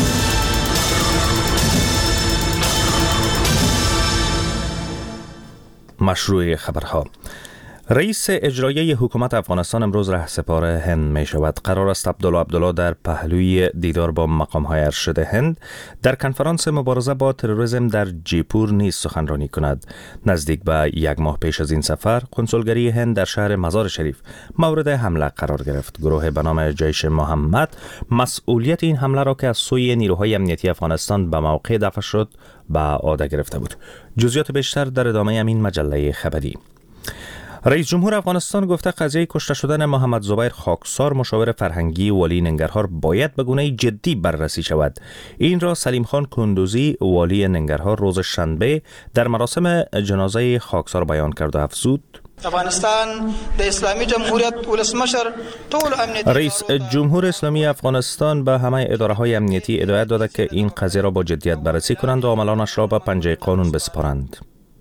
مشروع خبرها: رئیس اجرایی حکومت افغانستان امروز رهسپار هند می شود. قرار است عبدالله عبدالله در پهلوی دیدار با مقام‌های ارشد هند در کنفرانس مبارزه با تروریسم در جیپور نیز سخنرانی کند. نزدیک به یک ماه پیش از این سفر، کنسولگری هند در شهر مزار شریف مورد حمله قرار گرفت. گروه به نام جیش محمد مسئولیت این حمله را که از سوی نیروهای امنیتی افغانستان به موقع دفع شد به عهده گرفته بود. جزئیات بیشتر در ادامه این مجله خبری. رئیس جمهور افغانستان گفته قضیه کشته شدن محمد زبیر خاکسار مشاور فرهنگی والی ننگرهار باید به گونه جدی بررسی شود. این را سلیم خان کندوزی والی ننگرهار روز شنبه در مراسم جنازه خاکسار بیان کرد و افزود: افغانستان د اسلامی جمهوریت ولسمشر ټول امنیتی رئیس جمهور اسلامی افغانستان به همه اداره‌های امنیتی هدایت داده که این قضیه را با جدیت بررسی کنند و عاملانش را به پنجه قانون بسپارند.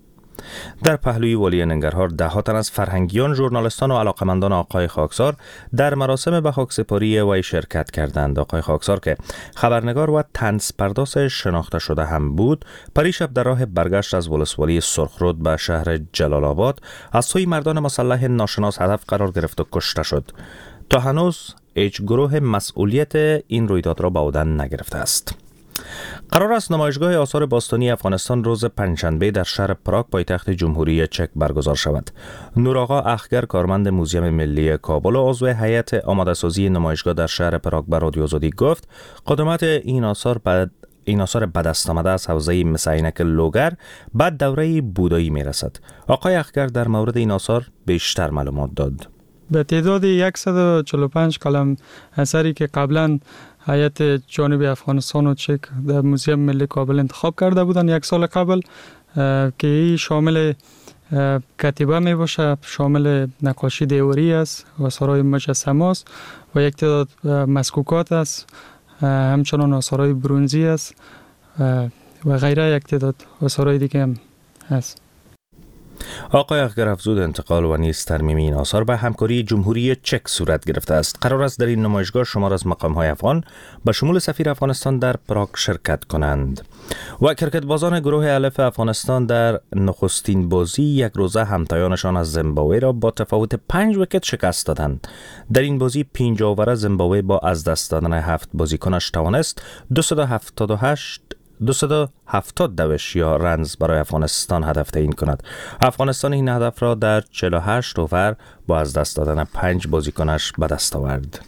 در پهلوی والی ننگرهار ده ها تن از فرهنگیان، ژورنالیستان و علاقمندان آقای خاکسار در مراسم به خاکسپاری وی شرکت کردند. آقای خاکسار که خبرنگار و طنز پرداز شناخته شده هم بود، پریشب در راه برگشت از ولسوالی سرخرود به شهر جلال آباد از سوی مردان مسلح ناشناس هدف قرار گرفت و کشته شد. تا هنوز هیچ گروه مسئولیت این رویداد را به عهده نگرفته است. قرار است نمایشگاه آثار باستانی افغانستان روز پنجشنبه در شهر پراگ پایتخت جمهوری چک برگزار شود. نورآقا اخگر، کارمند موزیم ملی کابل و عضو هیئت آماده‌سازی نمایشگاه در شهر پراگ به رادیو آزادی گفت قدمت این آثار بعد این آثار به دست آمده از حوزه مسینک لوگر بعد دوره بودایی میرسد. آقای اخگر در مورد این آثار بیشتر معلومات داد. به تعداد صد و چهل و پنج کلم اثری که قبلا هیئت جانب افغانستان و چک در موزیم ملی کابل انتخاب کرده بودند یک سال قبل که این شامل کتیبه می باشه، شامل نقاشی دیواری است و آثارهای مجسمه است و یک تعداد مسکوکات است، همچنان آثارهای برنزی است و غیره یک تعداد آثارهای دیگه هم هست. آقای اخگر افزود انتقال و نیز ترمیم این آثار به همکاری جمهوری چک صورت گرفته است. قرار است در این نمایشگاه شمار از مقام‌های افغان به شمول سفیر افغانستان در پراگ شرکت کنند. و کرکتبازان گروه الف افغانستان در نخستین بازی یک روزه همتایانشان از زیمبابوه را با تفاوت پنج ویکت شکست دادند. در این بازی پنج آور زیمبابوه با از دست دادن هفت بازیکنش توانست دویست و هفتاد و هشت دویست و هفتاد دوش یا رنز برای افغانستان هدف تعیین کند. افغانستان این هدف را در چهل و هشت اوور با از دست دادن پنج بازیکنش به دست آورد.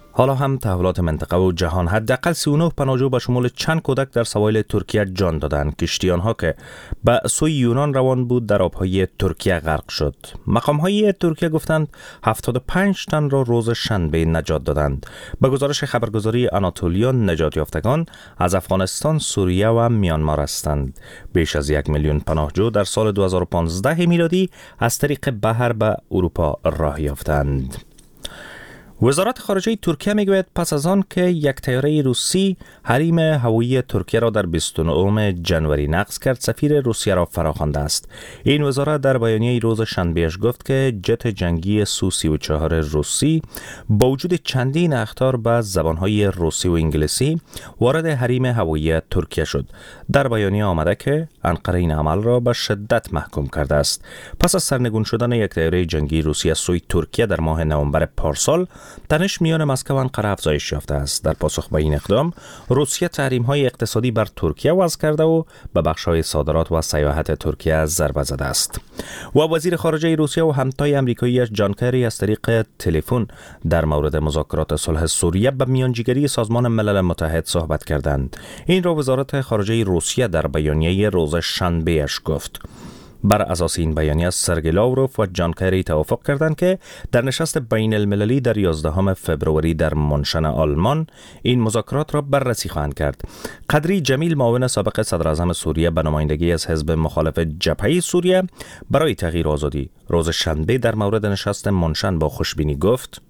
حالا هم تحولات منطقه و جهان. حداقل سی و نه پناهجو به شمول چند کودک در سواحل ترکیه جان دادند. کشتی آنها که به سوی یونان روان بود در آبهای ترکیه غرق شد. مقامهای ترکیه گفتند هفتاد و پنج تن را روز شنبه نجات دادند. به گزارش خبرگزاری آناتولیون، نجات یافتگان از افغانستان، سوریه و میانمار هستند. بیش از یک میلیون پناهجو در سال دو هزار و پانزده میلادی از طریق بحر به اروپا راه یافتند. وزارت خارجه ترکیه میگوید پس از آن که یک طیاره روسی حریم هوایی ترکیه را در بیست و نهم ژانویه نقض کرد، سفیر روسیه را فراخوانده است. این وزارت در بیانیه روز شنبهش گفت که جت جنگی سو سی و چهار روسی با وجود چندین اخطار به زبانهای روسی و انگلیسی وارد حریم هوایی ترکیه شد. در بیانیه آمده که انقره این عمل را به شدت محکوم کرده است. پس از سرنگون شدن یک طیاره جنگی روسی از سوی ترکیه در ماه نوامبر پارسال، تنش میان مسکو و انقره افزایش یافته است. در پاسخ به این اقدام، روسیه تحریم‌های اقتصادی بر ترکیه وضع کرده و به بخش‌های صادرات و سیاحت ترکیه ضربه زده است. و وزیر خارجه روسیه و همتای آمریکایی‌اش جان کری از طریق تلفن در مورد مذاکرات صلح سوریه به میانجیگری سازمان ملل متحد صحبت کردند. این را وزارت خارجه روسیه در بیانیه روز شنبه‌اش گفت. بر اساس این بیانیه سرگئی لاوروف و جان کری توافق کردند که در نشست بین المللی در یازدهم فوریه در منشن آلمان این مذاکرات را بررسی خواهند کرد. قدری جمیل، معاون سابق صدر اعظم سوریه به نمایندگی از حزب مخالف جبهه سوریه برای تغییر آزادی، روز شنبه در مورد نشست منشن با خوشبینی گفت: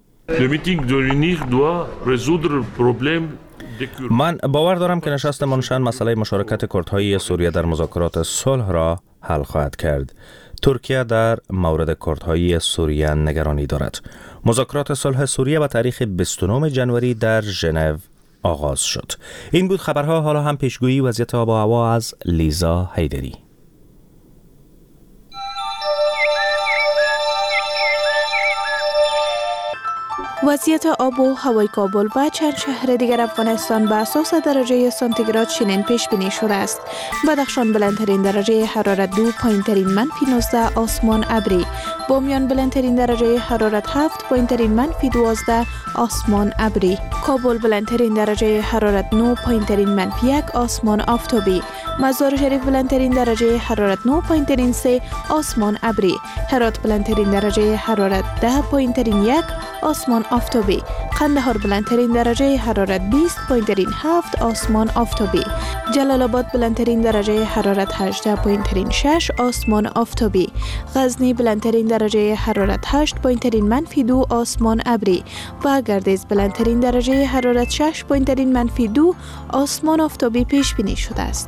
من باور دارم که نشست منشن مسئله مشارکت کردهای سوریه در مذاکرات صلح را حل خواهد کرد. ترکیه در مورد کردهای سوریه نگرانی دارد. مذاکرات صلح سوریه با تاریخ بیست و نهم ژانویه در ژنو آغاز شد. این بود خبرها. حالا هم پیشگویی وضعیت آب و هوا از لیزا حیدری. وضعیت آب و هوای کابل و چند شهر دیگر افغانستان به اساس درجه سانتیگراد چنین پیش بینی شده است. بدخشان بلندترین درجه حرارت دو، پایینترین منفی نوزده، آسمان ابری. بامیان بلندترین درجه حرارت هفت، پایینترین منفی دوازده، آسمان ابری. کابل بلندترین درجه حرارت نه، پایینترین منفی یک، آسمان آفتابی. مزار شریف بلندترین درجه حرارت نه، پایینترین سه، آسمان ابری. هرات بلندترین درجه حرارت ده، پایینترین یک، آسمان آفتابی. قندهار بلندترین درجه حرارت بیست، پایینترین هفت، آسمان آفتابی. جلال آباد بلندترین درجه حرارت هجده، پایینترین شش، آسمان آفتابی. غزنی بلندترین درجه حرارت هشت، پایینترین منفی دو، آسمان ابری. و گردیز بلندترین درجه حرارت شش، پایینترین منفی دو، آسمان آفتابی پیش بینی شده است.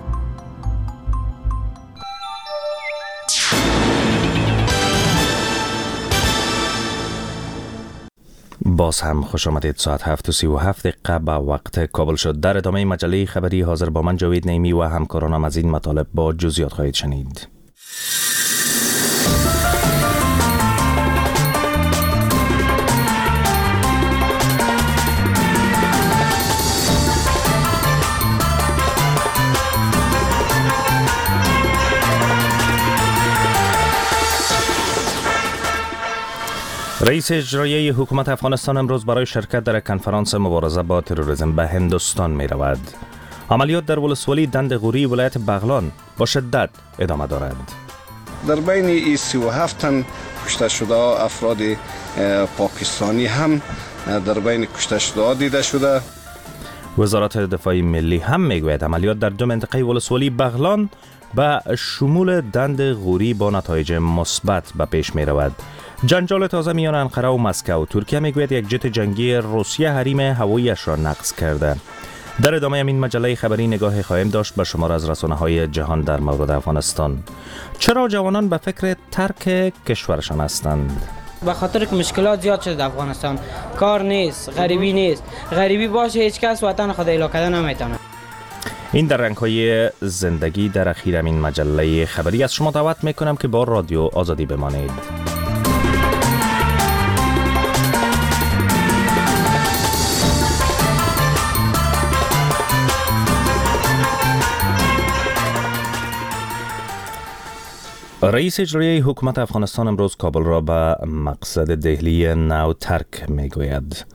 باز هم خوش آمدید. ساعت هفت و سی و هفت دقیقه به وقت کابل شد. در ادامه مجله خبری حاضر با من جاوید نعیمی و همکارانم از این مطالب با جزئیات خواهید شنید. رئیس اجرایی حکومت افغانستان امروز برای شرکت در کنفرانس مبارزه با تروریسم به هندوستان می رود. عملیات در ولسوالی دند غوری ولایت بغلان با شدت ادامه دارد. در بین این سی و هفت تن کشته شده افراد پاکستانی هم در بین کشته شده دیده شده. وزارت دفاع ملی هم میگوید عملیات در دو منطقه ولسوالی بغلان به شمول دند غوری با نتایج مثبت به پیش می رود. جنجال تازه میان انقره و مسکو. ترکیه میگوید یک جت جنگی روسیه حریم هواییش را نقض کرده. در ادامه این مجله خبری نگاه خواهیم داشت به شمار از رسانه‌های جهان در مورد افغانستان. چرا جوانان به فکر ترک کشورشان هستند؟ به خاطر که مشکلات زیاد شده در افغانستان. کار نیست، غریبی نیست. غریبی باشه هیچ کس وطن خود اعلا کردن نمیتونه. این در رنگ‌های زندگی در اخیر این مجله خبری از شما دعوت میکنم که با رادیو آزادی بمانید. رئیس اجرایی حکومت افغانستان امروز کابل را به مقصد دهلی نو ترک می گوید.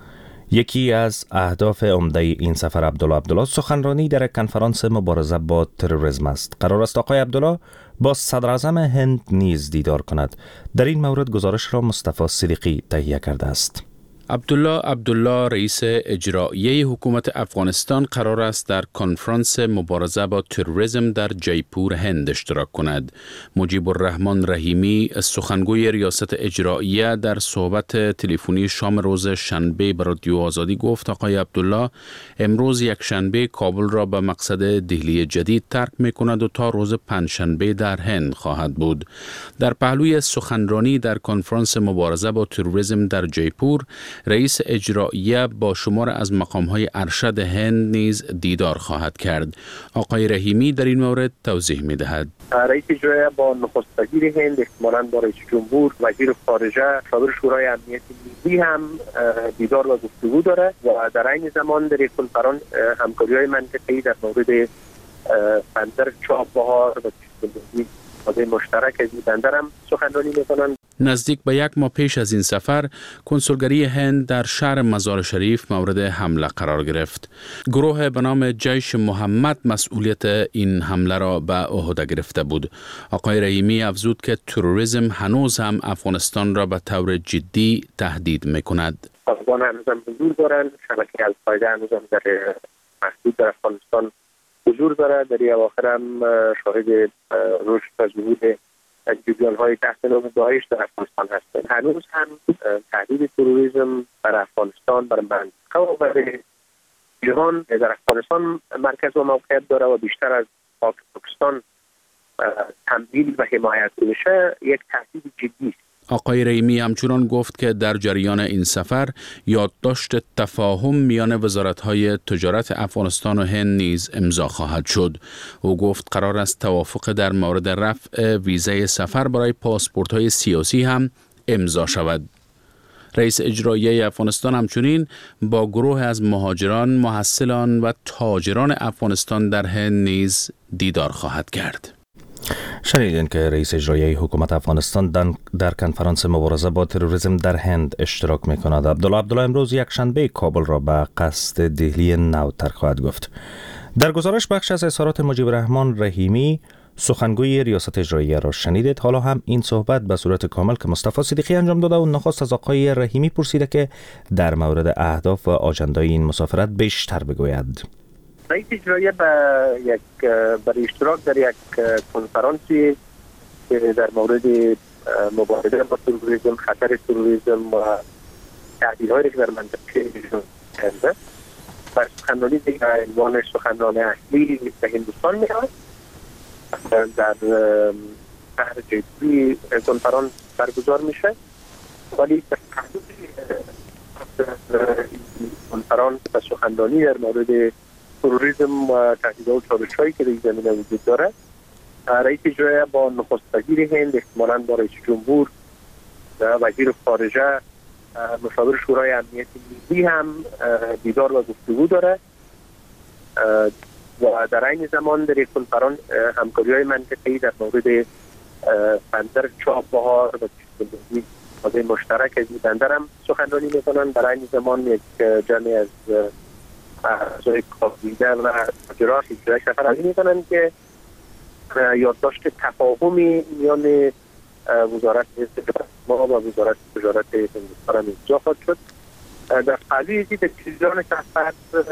یکی از اهداف عمده این سفر عبدالله عبدالله سخنرانی در کنفرانس مبارزه با تروریسم است. قرار است آقای عبدالله با صدر اعظم هند نیز دیدار کند. در این مورد گزارش را مصطفی صدیقی تهیه کرده است. عبدالله عبدالله رئیس اجرایی حکومت افغانستان قرار است در کنفرانس مبارزه با تروریسم در جیپور هند اشتراک کند. مجیب الرحمن رحیمی سخنگوی ریاست اجرایی در صحبت تلفنی شام روز شنبه به رادیو آزادی گفت آقای عبدالله امروز یک شنبه کابل را به مقصد دهلی جدید ترک می کند و تا روز پنجشنبه در هند خواهد بود. در پهلوی سخنرانی در کنفرانس مبارزه با تروریسم در جیپور رئیس اجرایی با شمار از مقام‌های ارشد هند نیز دیدار خواهد کرد. آقای رحیمی در این مورد توضیح می‌دهد. رئیس اجرایی با نخست وزیر هند احتمالاً با رئیس جمهور، وزیر خارجه، صدر شورای امنیت ملی هم دیدار و گفتگو داره و در این زمان در کنفرانس همکاری‌های منطقه‌ای در مورد بندر چابهار و چیزهای مشترک از این بندر هم سخنرانی می‌کنند. نزدیک به یک ماه پیش از این سفر کنسولگری هند در شهر مزار شریف مورد حمله قرار گرفت. گروه به نام جیش محمد مسئولیت این حمله را به عهده گرفته بود. آقای رحیمی افزود که تروریسم هنوز هم افغانستان را به طور جدی تهدید می‌کند. افغان هنوز هم حضور دارند، شبکه القاعده هنوز هم در محدود در افغانستان حضور دارد. در اواخر هم شاهد رشد و ظهور جریان‌های تحت نام داعش در افغانستان هستند. هنوز هم تهدید تروریسم بر افغانستان، بر منطقه و بر جهان در افغانستان مرکز و موقعیت داره و بیشتر از پاکستان تمویل و حمایت میشه، یک تهدید جدی است. آقای رحیمی همچنان گفت که در جریان این سفر یادداشت تفاهم میان وزارت‌های تجارت افغانستان و هند نیز امضا خواهد شد. او گفت قرار است توافق در مورد رفع ویزای سفر برای پاسپورت‌های سیاسی هم امضا شود. رئیس اجرایی افغانستان همچنین با گروه از مهاجران، محصلان و تاجران افغانستان در هند نیز دیدار خواهد کرد. شنیدین که رئیس اجرایی حکومت افغانستان در کنفرانس مبارزه با تروریسم در هند اشتراک می‌کند. عبدالله عبدالله امروز یک شنبه کابل را به قصد دهلی نو ترک خواهد گفت. در گزارش بخش از اظهارات مجیب الرحمن رحیمی سخنگوی ریاست اجرایی را شنیدید. حالا هم این صحبت به صورت کامل که مصطفی صدیقی انجام داده و نخست از آقای رحیمی پرسیده که در مورد اهداف و آژندای این مسافرت بیشتر بگوید. رئیس اجرایی به یک برای اشتراک در یک کنفرانسی که در مورد مبارزه با تروریسم، خطر تروریسم و تهدیدهایی که در منطقه وجود دارد و سخنرانی دیگر عنوان سخنرانی اصلی به هندوستان می‌رود. در شهر جیپور کنفرانس برگزار میشه، ولی کنفرانس و سخنرانی در مورد تروریسم و تهدیدها و چالش‌هایی که در این زمینه وجود داره، رئیس اجرایی با نخست وزیر هند احتمالاً با رئیس جمهور و وزیر خارجه، مشاور شورای امنیت ملی هم دیدار و گفتگو داره و در این زمان در یک کنفرانس همکاری‌های منطقه‌ای در مورد بندر چابهار و چیزهای مشترک از این بندر هم سخنرانی می‌کنند. در این زمان یک جمعی از اعضای کابینه و تاجران اجرایی سفرانی می‌کنند که یادداشت تفاهمی میان وزارت ما و وزارت تجارت هندوستان هم امضا خواهد شد. در پهلوی در جریان سفر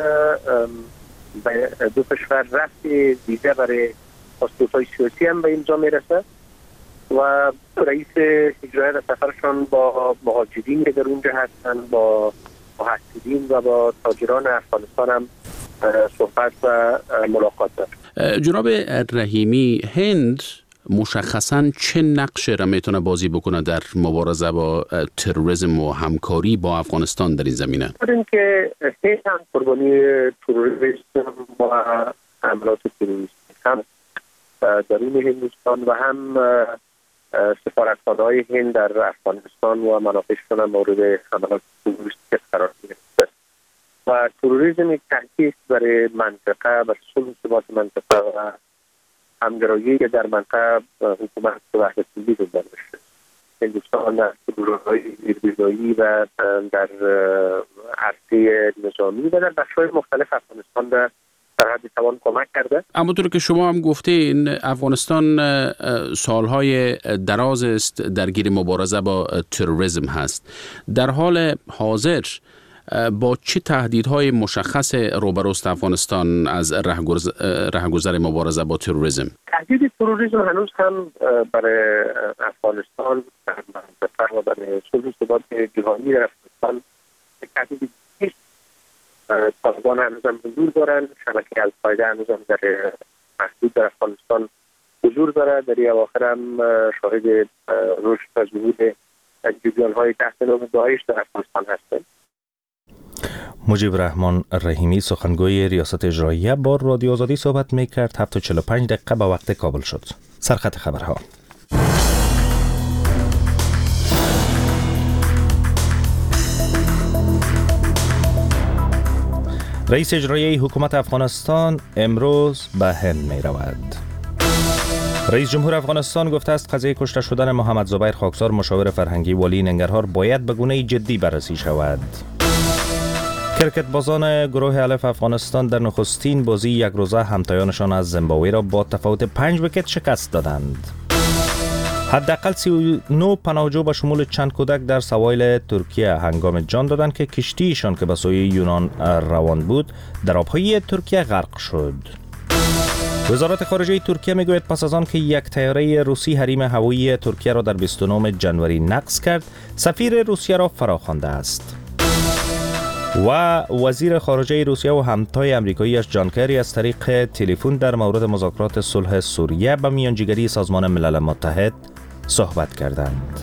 دو کشور رفت ویزا برای پاسپورت‌های سیاسی هم به امضا میرسه و رئیس اجرایی در سفرشان با مهاجرین که در اونجا هستند، با محصلین و با تاجران افغانستان هم صحبت و ملاقات دارد. جناب رحیمی، هند مشخصاً چه نقشی را میتونه بازی بکنه در مبارزه با تروریسم و همکاری با افغانستان در این زمینه؟ این که هند هم قربانی تروریسم و حملات تروریستی هم درون هندوستان و هم سفارتخانه‌های هند در افغانستان و منافعشون هم مورد حملات تروریستی قرار گرفته و تروریسم یک تهدید برای منطقه و صلح و ثبات منطقه و همگرایی که در منطقه حکومت وحدت ملی دنبال میشه هندوستان در گروه‌های زیربنایی و در عرصه نظامی و در بخش‌های مختلف افغانستان در در حد توان کمک کرده. همونطور که شما هم گفتین افغانستان سالهای دراز است درگیر مبارزه با تروریسم هست. در حال حاضر با چه تهدیدهای مشخص روبروست افغانستان از رهگذر مبارزه با تروریسم؟ تهدید تروریسم هنوز هم برای افغانستان و برای صلح و ثبات جهانی در افغانستان تهدید نیست. طالبان هنوز هم حضور دارن، شبکه القاعده هنوز هم در محدود در افغانستان حضور داره. در این اواخر هم شاهد رشد و ظهور جریان‌های تحت نام داعش در افغانستان هستند. مجیب رحمان رحیمی سخنگوی ریاست اجراییه با رادیو آزادی صحبت میکرد. هفت و چهل و پنج دقیقه به وقت کابل شد. سرخط خبرها. رئیس اجرایی حکومت افغانستان امروز به هند می رود. رئیس جمهور افغانستان گفته است قضیه کشته شدن محمد زبیر خاکسار مشاور فرهنگی والی ننگرهار باید به گونه جدی بررسی شود. کرکت بازان گروه الف افغانستان در نخستین بازی یک روزه همتایانشان از زیمبابوه را با تفاوت پنج ویکت شکست دادند. حداقل سی و نه پناهجو به شمول چند کودک در سواحل ترکیه هنگام جان دادند که کشتیشان که به سوی یونان روان بود در آبهای ترکیه غرق شد. وزارت خارجه ترکیه میگوید پس از آن که یک طیاره روسی حریم هوایی ترکیه را در بیست و نهم ژانویه نقض کرد، سفیر روسیه را فراخوانده است. و وزیر خارجه روسیه و همتای امریکاییش جان کری از طریق تلفن در مورد مذاکرات صلح سوریه به میانجیگری سازمان ملل متحد صحبت کردند.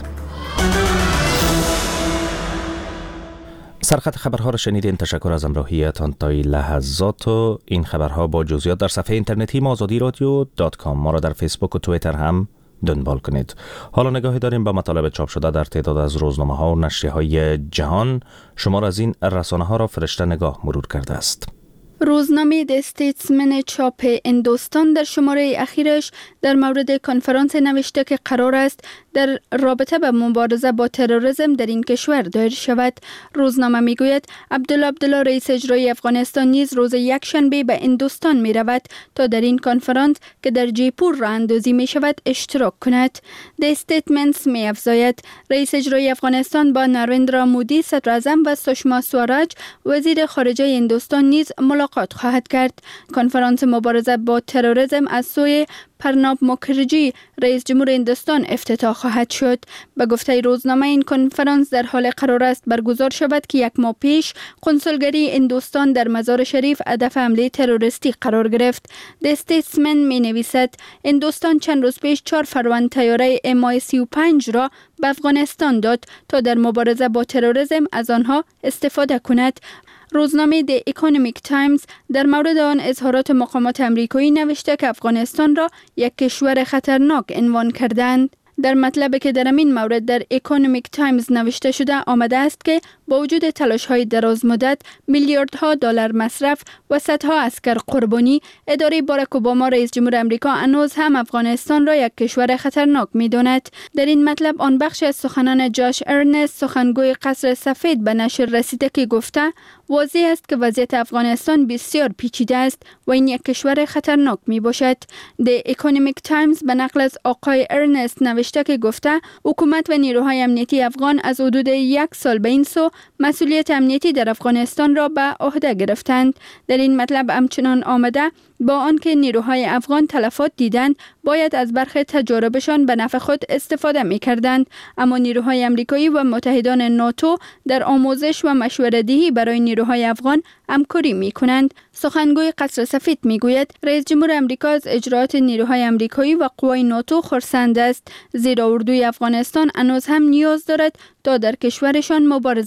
سرخط خبرها را شنیدین. تشکر از همراهیتان تا این لحظات و این خبرها با جزئیات در صفحه اینترنتی ما آزادی رادیو دات کام. ما را در فیسبوک و توییتر هم دنبال کنید. حالا نگاهی داریم به مطالب چاپ شده در تعداد از روزنامه ها و نشریه های جهان. شمار از این رسانه ها را فرشته نگاه مرور کرده است. روزنامه د استیتسمن چاپ هندوستان در شماره اخیرش در مورد کنفرانس نوشته که قرار است در رابطه با مبارزه با تروریسم در این کشور دایر شود. روزنامه میگوید عبدالله عبدالله رئیس اجرایی افغانستان نیز روز یک شنبه به هندوستان می رود تا در این کنفرانس که در جیپور راه اندازی می شود اشتراک کند. د استیتمنت می افزاید رئیس اجرایی افغانستان با نریندرا مودی صدر اعظم و سشما سوراج وزیر خارجه هندوستان نیز ملاقات خواهد کرد. کنفرانس مبارزه با تروریسم از سوی پرناب مکرجی رئیس جمهور هندوستان افتتاح خواهد شد. به گفته روزنامه این کنفرانس در حال قرار است برگزار شود که یک ماه پیش کنسولگری هندوستان در مزار شریف هدف حمله تروریستی قرار گرفت. د استیتسمن می نویسد هندوستان چند روز پیش چهار فروند طیاره ام آی سی و پنج را به افغانستان داد تا در مبارزه با تروریسم از آنها استفاده کند. روزنامه د اکونومیک تایمز در مورد آن اظهارات مقامات امریکایی نوشته که افغانستان را یک کشور خطرناک عنوان کردند. در مطلبی که در این مورد در اکونومیک تایمز نوشته شده آمده است که با وجود تلاش‌های دراز مدت، میلیاردها دلار مصرف و صدها عسکر قربانی، اداره باراک اوباما رئیس جمهور آمریکا هنوز هم افغانستان را یک کشور خطرناک می‌داند. در این مطلب آن بخش از سخنان جاش ارنست سخنگوی قصر سفید به نشر رسیده که گفته واضح است که وضعیت افغانستان بسیار پیچیده است و این یک کشور خطرناک می باشد. د اکونومیک تایمز به نقل از آقای ارنست نوشته که گفته حکومت و نیروهای امنیتی افغان از حدود یک سال به این سو مسئولیت امنیتی در افغانستان را به عهده گرفتند. در این مطلب همچنان آمده با آنکه نیروهای افغان تلفات دیدند باید از برخی تجاربشان به نفع خود استفاده می کردند، اما نیروهای امریکایی و متحدان ناتو در آموزش و مشوره‌دهی برای نیروهای افغان همکاری می کنند. سخنگوی قصر سفید می گوید رئیس جمهور امریکا از اجرات نیروهای امریکایی و قوای ناتو خرسند است، زیرا اردوی افغانستان هنوز هم نیاز دارد تا در کشورشان مبارزه کند.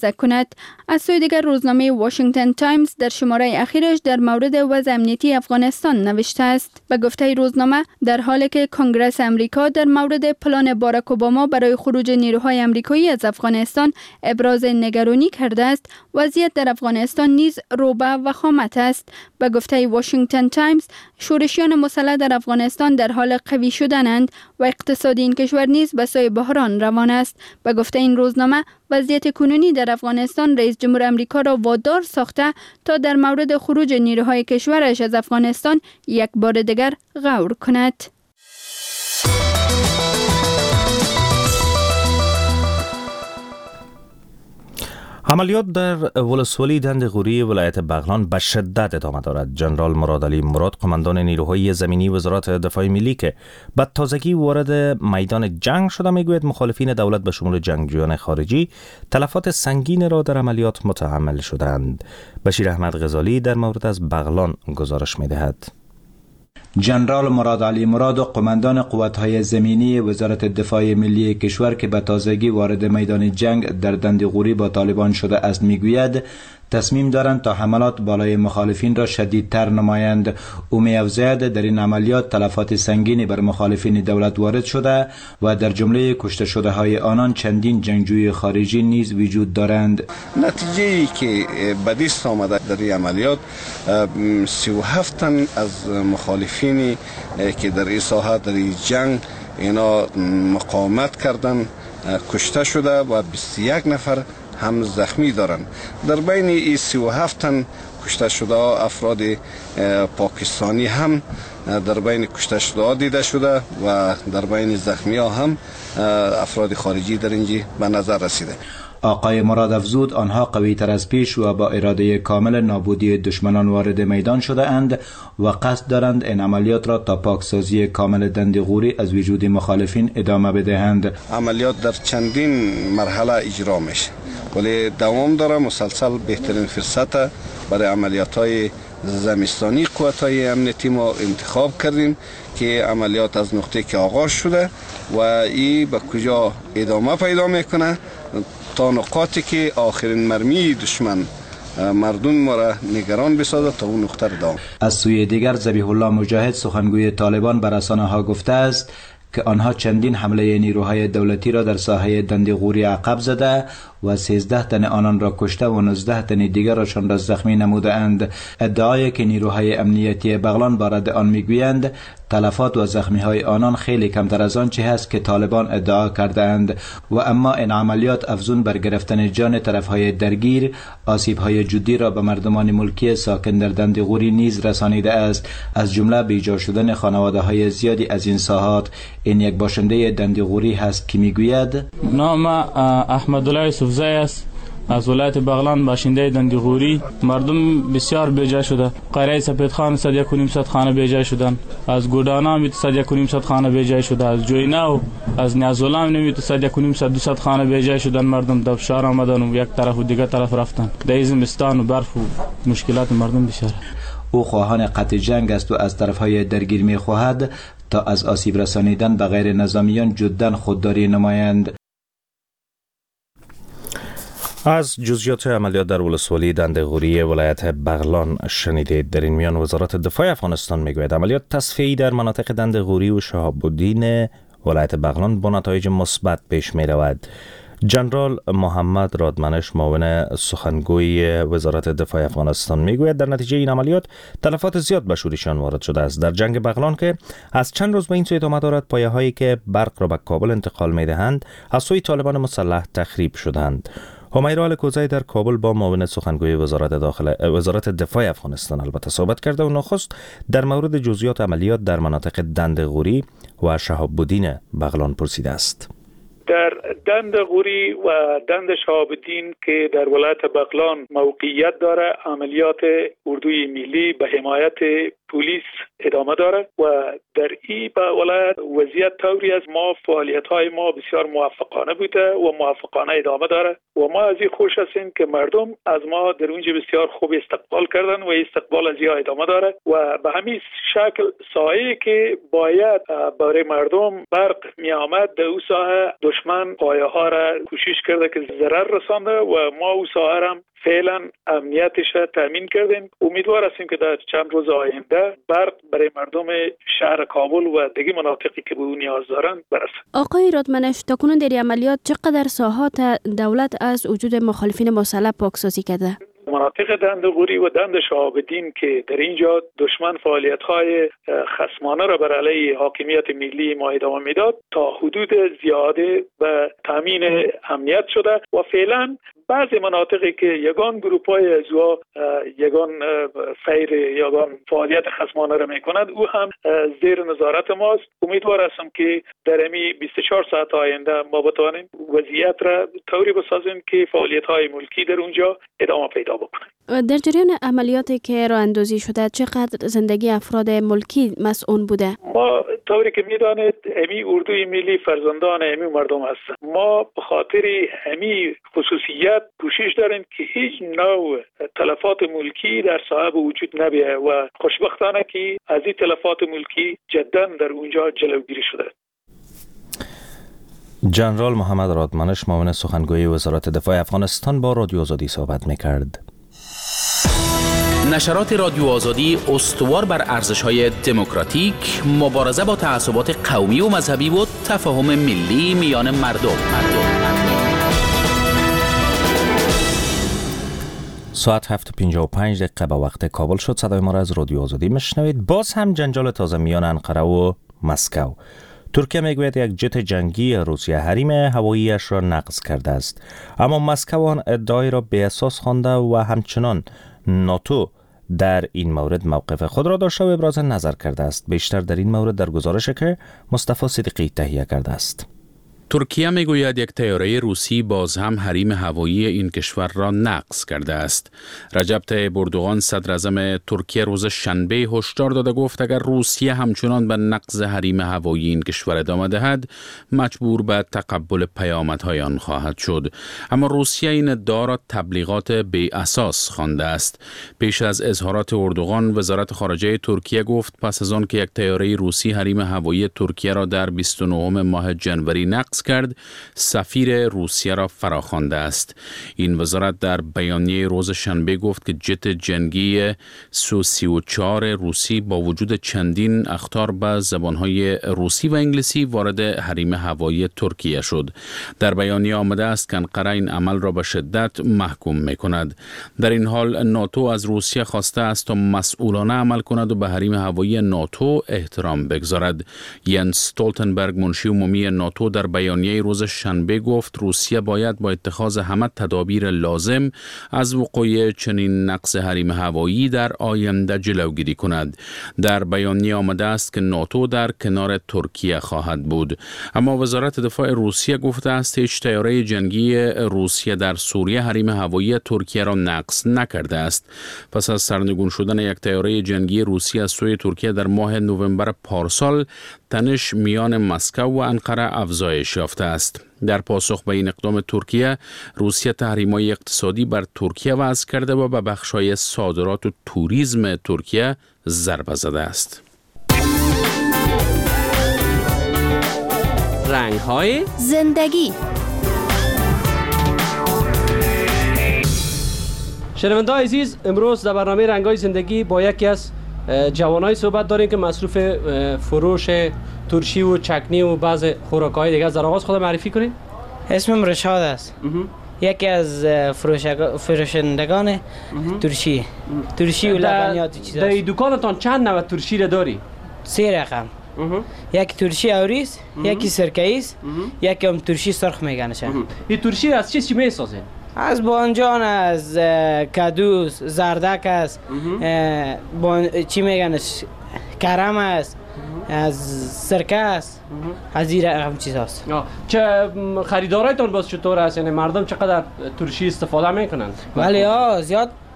است. از سوی دیگر روزنامه واشنگتن تایمز در شماره اخیرش در مورد وضع امنیتی افغانستان نوشته است. به گفته روزنامه در حالی که کنگره امریکا در مورد پلان باراک اوباما برای خروج نیروهای امریکایی از افغانستان ابراز نگرانی کرده است، وضعیت در افغانستان نیز روبه و خامت است. به گفته واشنگتن تایمز شورشیان مسلح در افغانستان در حال قوی شدنند و اقتصاد این کشور نیز به سوی بحران روان است. به گفته این روزنامه وضعیت کنونی در افغانستان رئیس جمهور امریکا را وادار ساخته تا در مورد خروج نیروهای کشورش از افغانستان یک بار دیگر غور کند. عملیات در ولسوالی دند غوری ولایت بغلان به شدت ادامه دارد. جنرال مراد علی مراد قماندان نیروهای زمینی وزارت دفاع ملی که به تازگی وارد میدان جنگ شده میگوید مخالفین دولت به شمول جنگجویان خارجی تلفات سنگین را در عملیات متحمل شدند. بشیر احمد غزالی در مورد از بغلان گزارش میدهد. جنرال مراد علی مراد قماندان قوت‌های زمینی وزارت دفاع ملی کشور که به تازگی وارد میدان جنگ در دندغوری با طالبان شده است میگوید تصمیم دارند تا حملات بالای مخالفین را شدیدتر نمایند. او می‌افزاید در این عملیات تلفات سنگینی بر مخالفین دولت وارد شده و در جمله کشته شده های آنان چندین جنگجوی خارجی نیز وجود دارند. نتیجه‌ای که به دست آمده در این عملیات سی و هفت تن از مخالفین که در این ساحه در این جنگ اینا مقاومت کردند کشته شده و بیست و یک نفر هم زخمی دارند. در بین این سی و هفت تن کشته شده افراد پاکستانی هم در بین کشته شده دیده شده و در بین زخمی ها هم افراد خارجی در اینجا به نظر رسیده. آقای مراد افزود آنها قوی تر از پیش و با اراده کامل نابودی دشمنان وارد میدان شده اند و قصد دارند این عملیات را تا پاکسازی کامل دندغوری از وجود مخالفین ادامه بدهند. عملیات در چندین مرحله اجرا میشه ولی دوام داره. مسلسل بهترین فرصت برای عملیات های زمستانی قوت های امنیتی ما انتخاب کردیم که عملیات از نقطه که آغاز شده و این به کجا ادامه پیدا میکنه تا نقاطی که آخرین مرمی دشمن مردم ما را نگران بسازد تا اون نقطه را دام. از سوی دیگر ذبیح الله مجاهد سخنگوی طالبان بر رسانه ها گفته است که آنها چندین حمله نیروهای دولتی را در ساحه دندغوری عقب زده و سیزده تن آنان را کشته و نوزده تن دیگر راشان را زخمی نموده اند. ادعای که نیروهای امنیتی بغلان بارد آن میگویند تلفات و زخمی های آنان خیلی کمتر از آن چه هست که طالبان ادعا کرده اند و اما این عملیات افزون بر گرفتن جان طرف های درگیر آسیب های جدی را به مردمان ملکی ساکن در دندغوری نیز رسانیده است، از جمله بیجا شدن خانواده های زیادی از این ساحات. این یک باشنده دندغوری هست که میگوید نام احمدالله یوسفزی است، از ولایت بغلان، باشنده دندغوری. مردم بسیار بیجا شده. قریه سپیدخان صد یک و نیم صد خانه بیجا شدن، از گودانا می صد یک و نیم صد خانه بیجا شده، از جویناو از نیازولام می صد یک و نیم صد دو صد خانه بیجا شدن. مردم در شهر آمدن و یک طرف و دیگر طرف رفتن. در زمستان و برف و مشکلات مردم بسیار. او خواهان قطع جنگ است و از طرفهای درگیر می خواهد تا از آسیب رسانیدن به غیر نظامیان جدا خودداری نمایند. از جزئیات عملیات در ولسوالی دندغوری ولایت بغلان شنیدید. در این میان وزارت دفاع افغانستان میگوید عملیات تصفیه‌ای در مناطق دندغوری و شهاب الدین ولایت بغلان با نتایج مثبت پیش می رود. جنرال محمد رادمنش معاون سخنگوی وزارت دفاع افغانستان میگوید در نتیجه این عملیات تلفات زیاد به شورشیان وارد شده است. در جنگ بغلان که از چند روز به این سو ادامه دارد، پایه هایی که برق را به کابل انتقال میدهند از سوی طالبان مسلح تخریب شدند. همیرا الکوزی در کابل با معاون سخنگوی وزارت داخل وزارت دفاع افغانستان البته صحبت کرده و نخست در مورد جزئیات عملیات در مناطق دندغوری و شهاب الدین بغلان پرسیده است. در دندغوری و دند شهاب الدین که در ولایت بغلان موقعیت داره، عملیات اردوی ملی به حمایت پلیس ادامه داره و در این ولایت وضعیت طوری از ما فعالیت های ما بسیار موفقانه بوده و موفقانه ادامه داره و ما از این خوش هستیم که مردم از ما در اونجا بسیار خوب استقبال کردن و استقبال از این ادامه داره و به همین شکل سایه که باید برای مردم برق می آمد در او ساحه دشمن پایه ها را کوشش کرده که ضرر رسانده و ما او ساحه را فعلا امنیتش را تامین کردیم. امیدوار هستیم که در چند روز آینده برق برای مردم شهر کابل و دیگه مناطقی که به اون نیاز دارند برسه. آقای رادمنش، تاکنون در عملیات چقدر ساحات دولت از وجود مخالفین مسلح پاکسازی کرده؟ مناطق دندغوری و دند شهاب‌الدین که در اینجا دشمن فعالیت‌های خصمانه را بر علیه حاکمیت ملی ما ادامه میداد تا حدود زیاده به تامین امنیت شده و فعلا بعضی مناطقی که یگان گروپ‌های ازوا یگان فیر یگان فعالیت خصمانه را می‌کند او هم زیر نظارت ماست. امیدوار هستم که در امی بیست و چهار ساعت آینده ما بتوانیم وضعیت را طوری بسازیم که فعالیت‌های ملکی در اونجا ادامه پیدا بکنه. در جریان عملیاتی که راه اندازی شده چقدر زندگی افراد ملکی مسئول بوده؟ ما طوری که میدانید امی اردوی ملی فرزندان امی مردم هست. ما به خاطر امی خصوصیت کوشش داریم که هیچ نوع تلفات ملکی در ساحه وجود نبیه و خوشبختانه که از این تلفات ملکی جدا در اونجا جلوگیری شده. جنرال محمد رادمنش، معاون سخنگوی وزارت دفاع افغانستان، با رادیو آزادی صحبت می‌کرد. نشرات رادیو آزادی استوار بر ارزش‌های دموکراتیک، مبارزه با تعصبات قومی و مذهبی و تفاهم ملی میان مردم. ساعت هفت و پنجاه و پنج دقیقه به وقت کابل شد. صدای ما را از رادیو آزادی میشنوید. باز هم جنجال تازه میان انقره و مسکو. ترکیه میگوید یک جت جنگی روسیه حریم هواییش را نقض کرده است، اما مسکو آن ادعای را بی اساس خوانده و همچنان ناتو در این مورد موقف خود را داشته و ابراز نظر کرده است. بیشتر در این مورد در گزارشی که مصطفی صدیقی تهیه کرده است. ترکیه میگوید یک طیاره روسی باز هم حریم هوایی این کشور را نقض کرده است. رجب طیب اردوغان صدر اعظم ترکیه روز شنبه هشدار داده گفت اگر روسیه همچنان به نقض حریم هوایی این کشور ادامه دهد مجبور به تقبل پیامدهای آن خواهد شد. اما روسیه این ادعا را تبلیغات بی اساس خوانده است. پیش از اظهارات اردوغان وزارت خارجه ترکیه گفت پس از آن که یک طیاره روسی حریم هوایی ترکیه را در بیست و نهم ماه جنوری نقض کرد، سفیر روسیه را فراخوانده است. این وزارت در بیانیه روز شنبه گفت که جت جنگی سو سی و چهار روسی با وجود چندین اخطار به زبانهای روسی و انگلیسی وارد حریم هوایی ترکیه شد. در بیانیه آمده است که انقره این عمل را به شدت محکوم می کند. در این حال ناتو از روسیه خواسته است تا مسئولانه عمل کند و به حریم هوایی ناتو احترام بگذارد. ینس استولتنبرگ، منشی عمومی ناتو، در بیانیه روز شنبه گفت روسیه باید با اتخاذ همه تدابیر لازم از وقوع چنین نقض حریم هوایی در آینده جلوگیری کند. در بیانیه آمده است که ناتو در کنار ترکیه خواهد بود. اما وزارت دفاع روسیه گفته است هیچ طیاره جنگی روسیه در سوریه حریم هوایی ترکیه را نقض نکرده است. پس از سرنگون شدن یک طیاره جنگی روسیه از سوی ترکیه در ماه نوامبر پارسال، تنش میان مسکو و انقره افزایش یافته است. در پاسخ به این اقدام ترکیه، روسیه تحریم‌های اقتصادی بر ترکیه وضع کرده و به بخش‌های صادرات و توریسم ترکیه ضربه زده است. رنگ‌های زندگی. شنونده‌های عزیز، امروز در برنامه رنگ‌های زندگی با یکی از جوانای صحبت داریم که مصروف فروش ترشی و چکنی و بعض خوراک‌های دیگه. از آغاز خود معرفی کنید. اسمم رشاد است. یکی از فروشندگان ترشی ترشی و لبنیات چیزا. در دکانتان چند نوع ترشی را داری؟ سه رقم. یکی ترشی اوریس، یکی سرکه‌ای است، یکی هم ترشی سرخ میگنش. این ترشی از چی چی میسازه؟ از بانجان، از کدوس، زردک است، بان... چی میگنش کرم است، از سرکه است، از این رقم چیز هست. چه خریدارایتان باز چطور است؟ یعنی مردم چقدر ترشی استفاده میکنند؟ ولی ها زیاد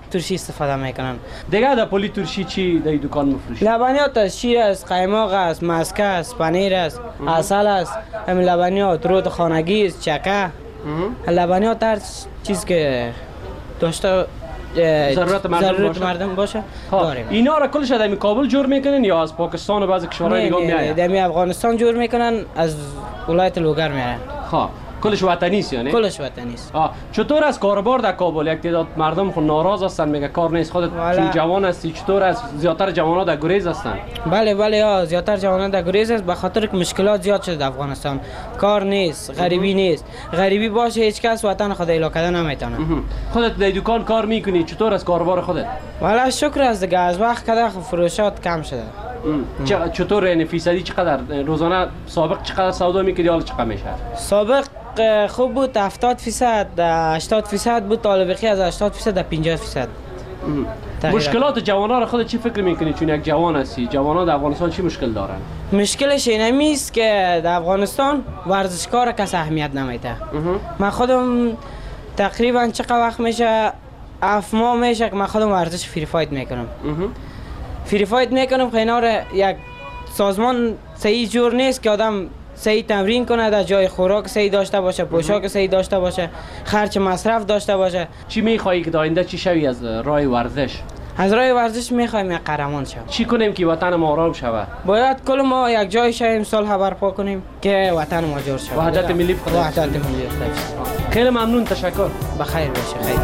ترشی استفاده میکنن. دیگه در پلی ترشی چی در دکان میفروشی؟ لبنیات است، شیر است، قایماق است، مسکه است، پنیر است، عسل است، همین لبنیات، رود خانگی است، چکه. لبنیات هر چیز که داشته ضرورت مردم ضرورت باشه, مردم باشه داریم. اینا را کلش در کابل جور میکنن یا از پاکستان و بعضی کشورهای دیگه میآید؟ در افغانستان جور میکنن، از ولایت لوگر میارن. ها کلش وطنی است یعنی؟ کلش وطنی است. چطور است کاربار در کابل؟ یک تعداد مردم خود ناراض هستن، میگه کار نیست. خودت چون جوان هستی چطور است؟ زیاتر جوانا در گریز هستن؟ بله بله ها زیاتر جوانا در گریز است، به خاطر که مشکلات زیاد شده در افغانستان. کار نیست، غریبی نیست. غریبی باشه هیچ کس وطن خود ایلا کردن نمیتونه. خودت در دکان کار میکنی، چطور است کاربار خودت؟ والا شکر است دیگه، از وقت که فروشات کم شده. چطور یعنی فیصدی چقدر روزانه سابق چقدر سودا میکردی حالا چقدر میشه؟ سابق خوب بود هفتاد فیصد، هشتاد فیصد بود، طالبخی از هشتاد فیصد تا پنجاه فیصد. مشکلات جوان‌ها را خودت چی فکر میکنی چون یک جوان هستی؟ جوان‌ها در افغانستان چی مشکل دارن؟ مشکلش اینمی است که در افغانستان ورزشکار کس اهمیت نمیده. من خودم تقریبا چقدر وقت میشه؟ هفت ماه میشه که من خودم ورزش فری فایت میکنم. فری فایت میکنم که اینا را یک سازمان صحیح جور نیست که آدم صحیح تمرین کنه، در جای خوراک صحیح داشته باشه، پوشاک صحیح داشته باشه، خرج مصرف داشته باشه. چی میخوایی که آینده چی شوی از راه ورزش؟ از راه ورزش میخوایم یک قهرمان شویم. چی کنیم که وطن ما آرام شود؟ باید کل ما یک جای شویم، صلح برپا کنیم که وطن ما جور شود. وحدت ملی بخواد. وحدت ملی بخواد. خیلی ممنون، تشکر. بخیر باشه. خیلی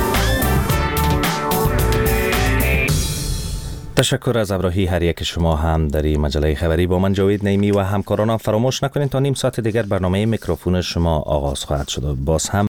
تشکر از همراهی هر یک شما هم در این مجله خبری. با من جاوید نیمی و همکارانم فراموش نکنید تا نیم ساعت دیگر برنامه میکروفون شما آغاز خواهد شد. باز هم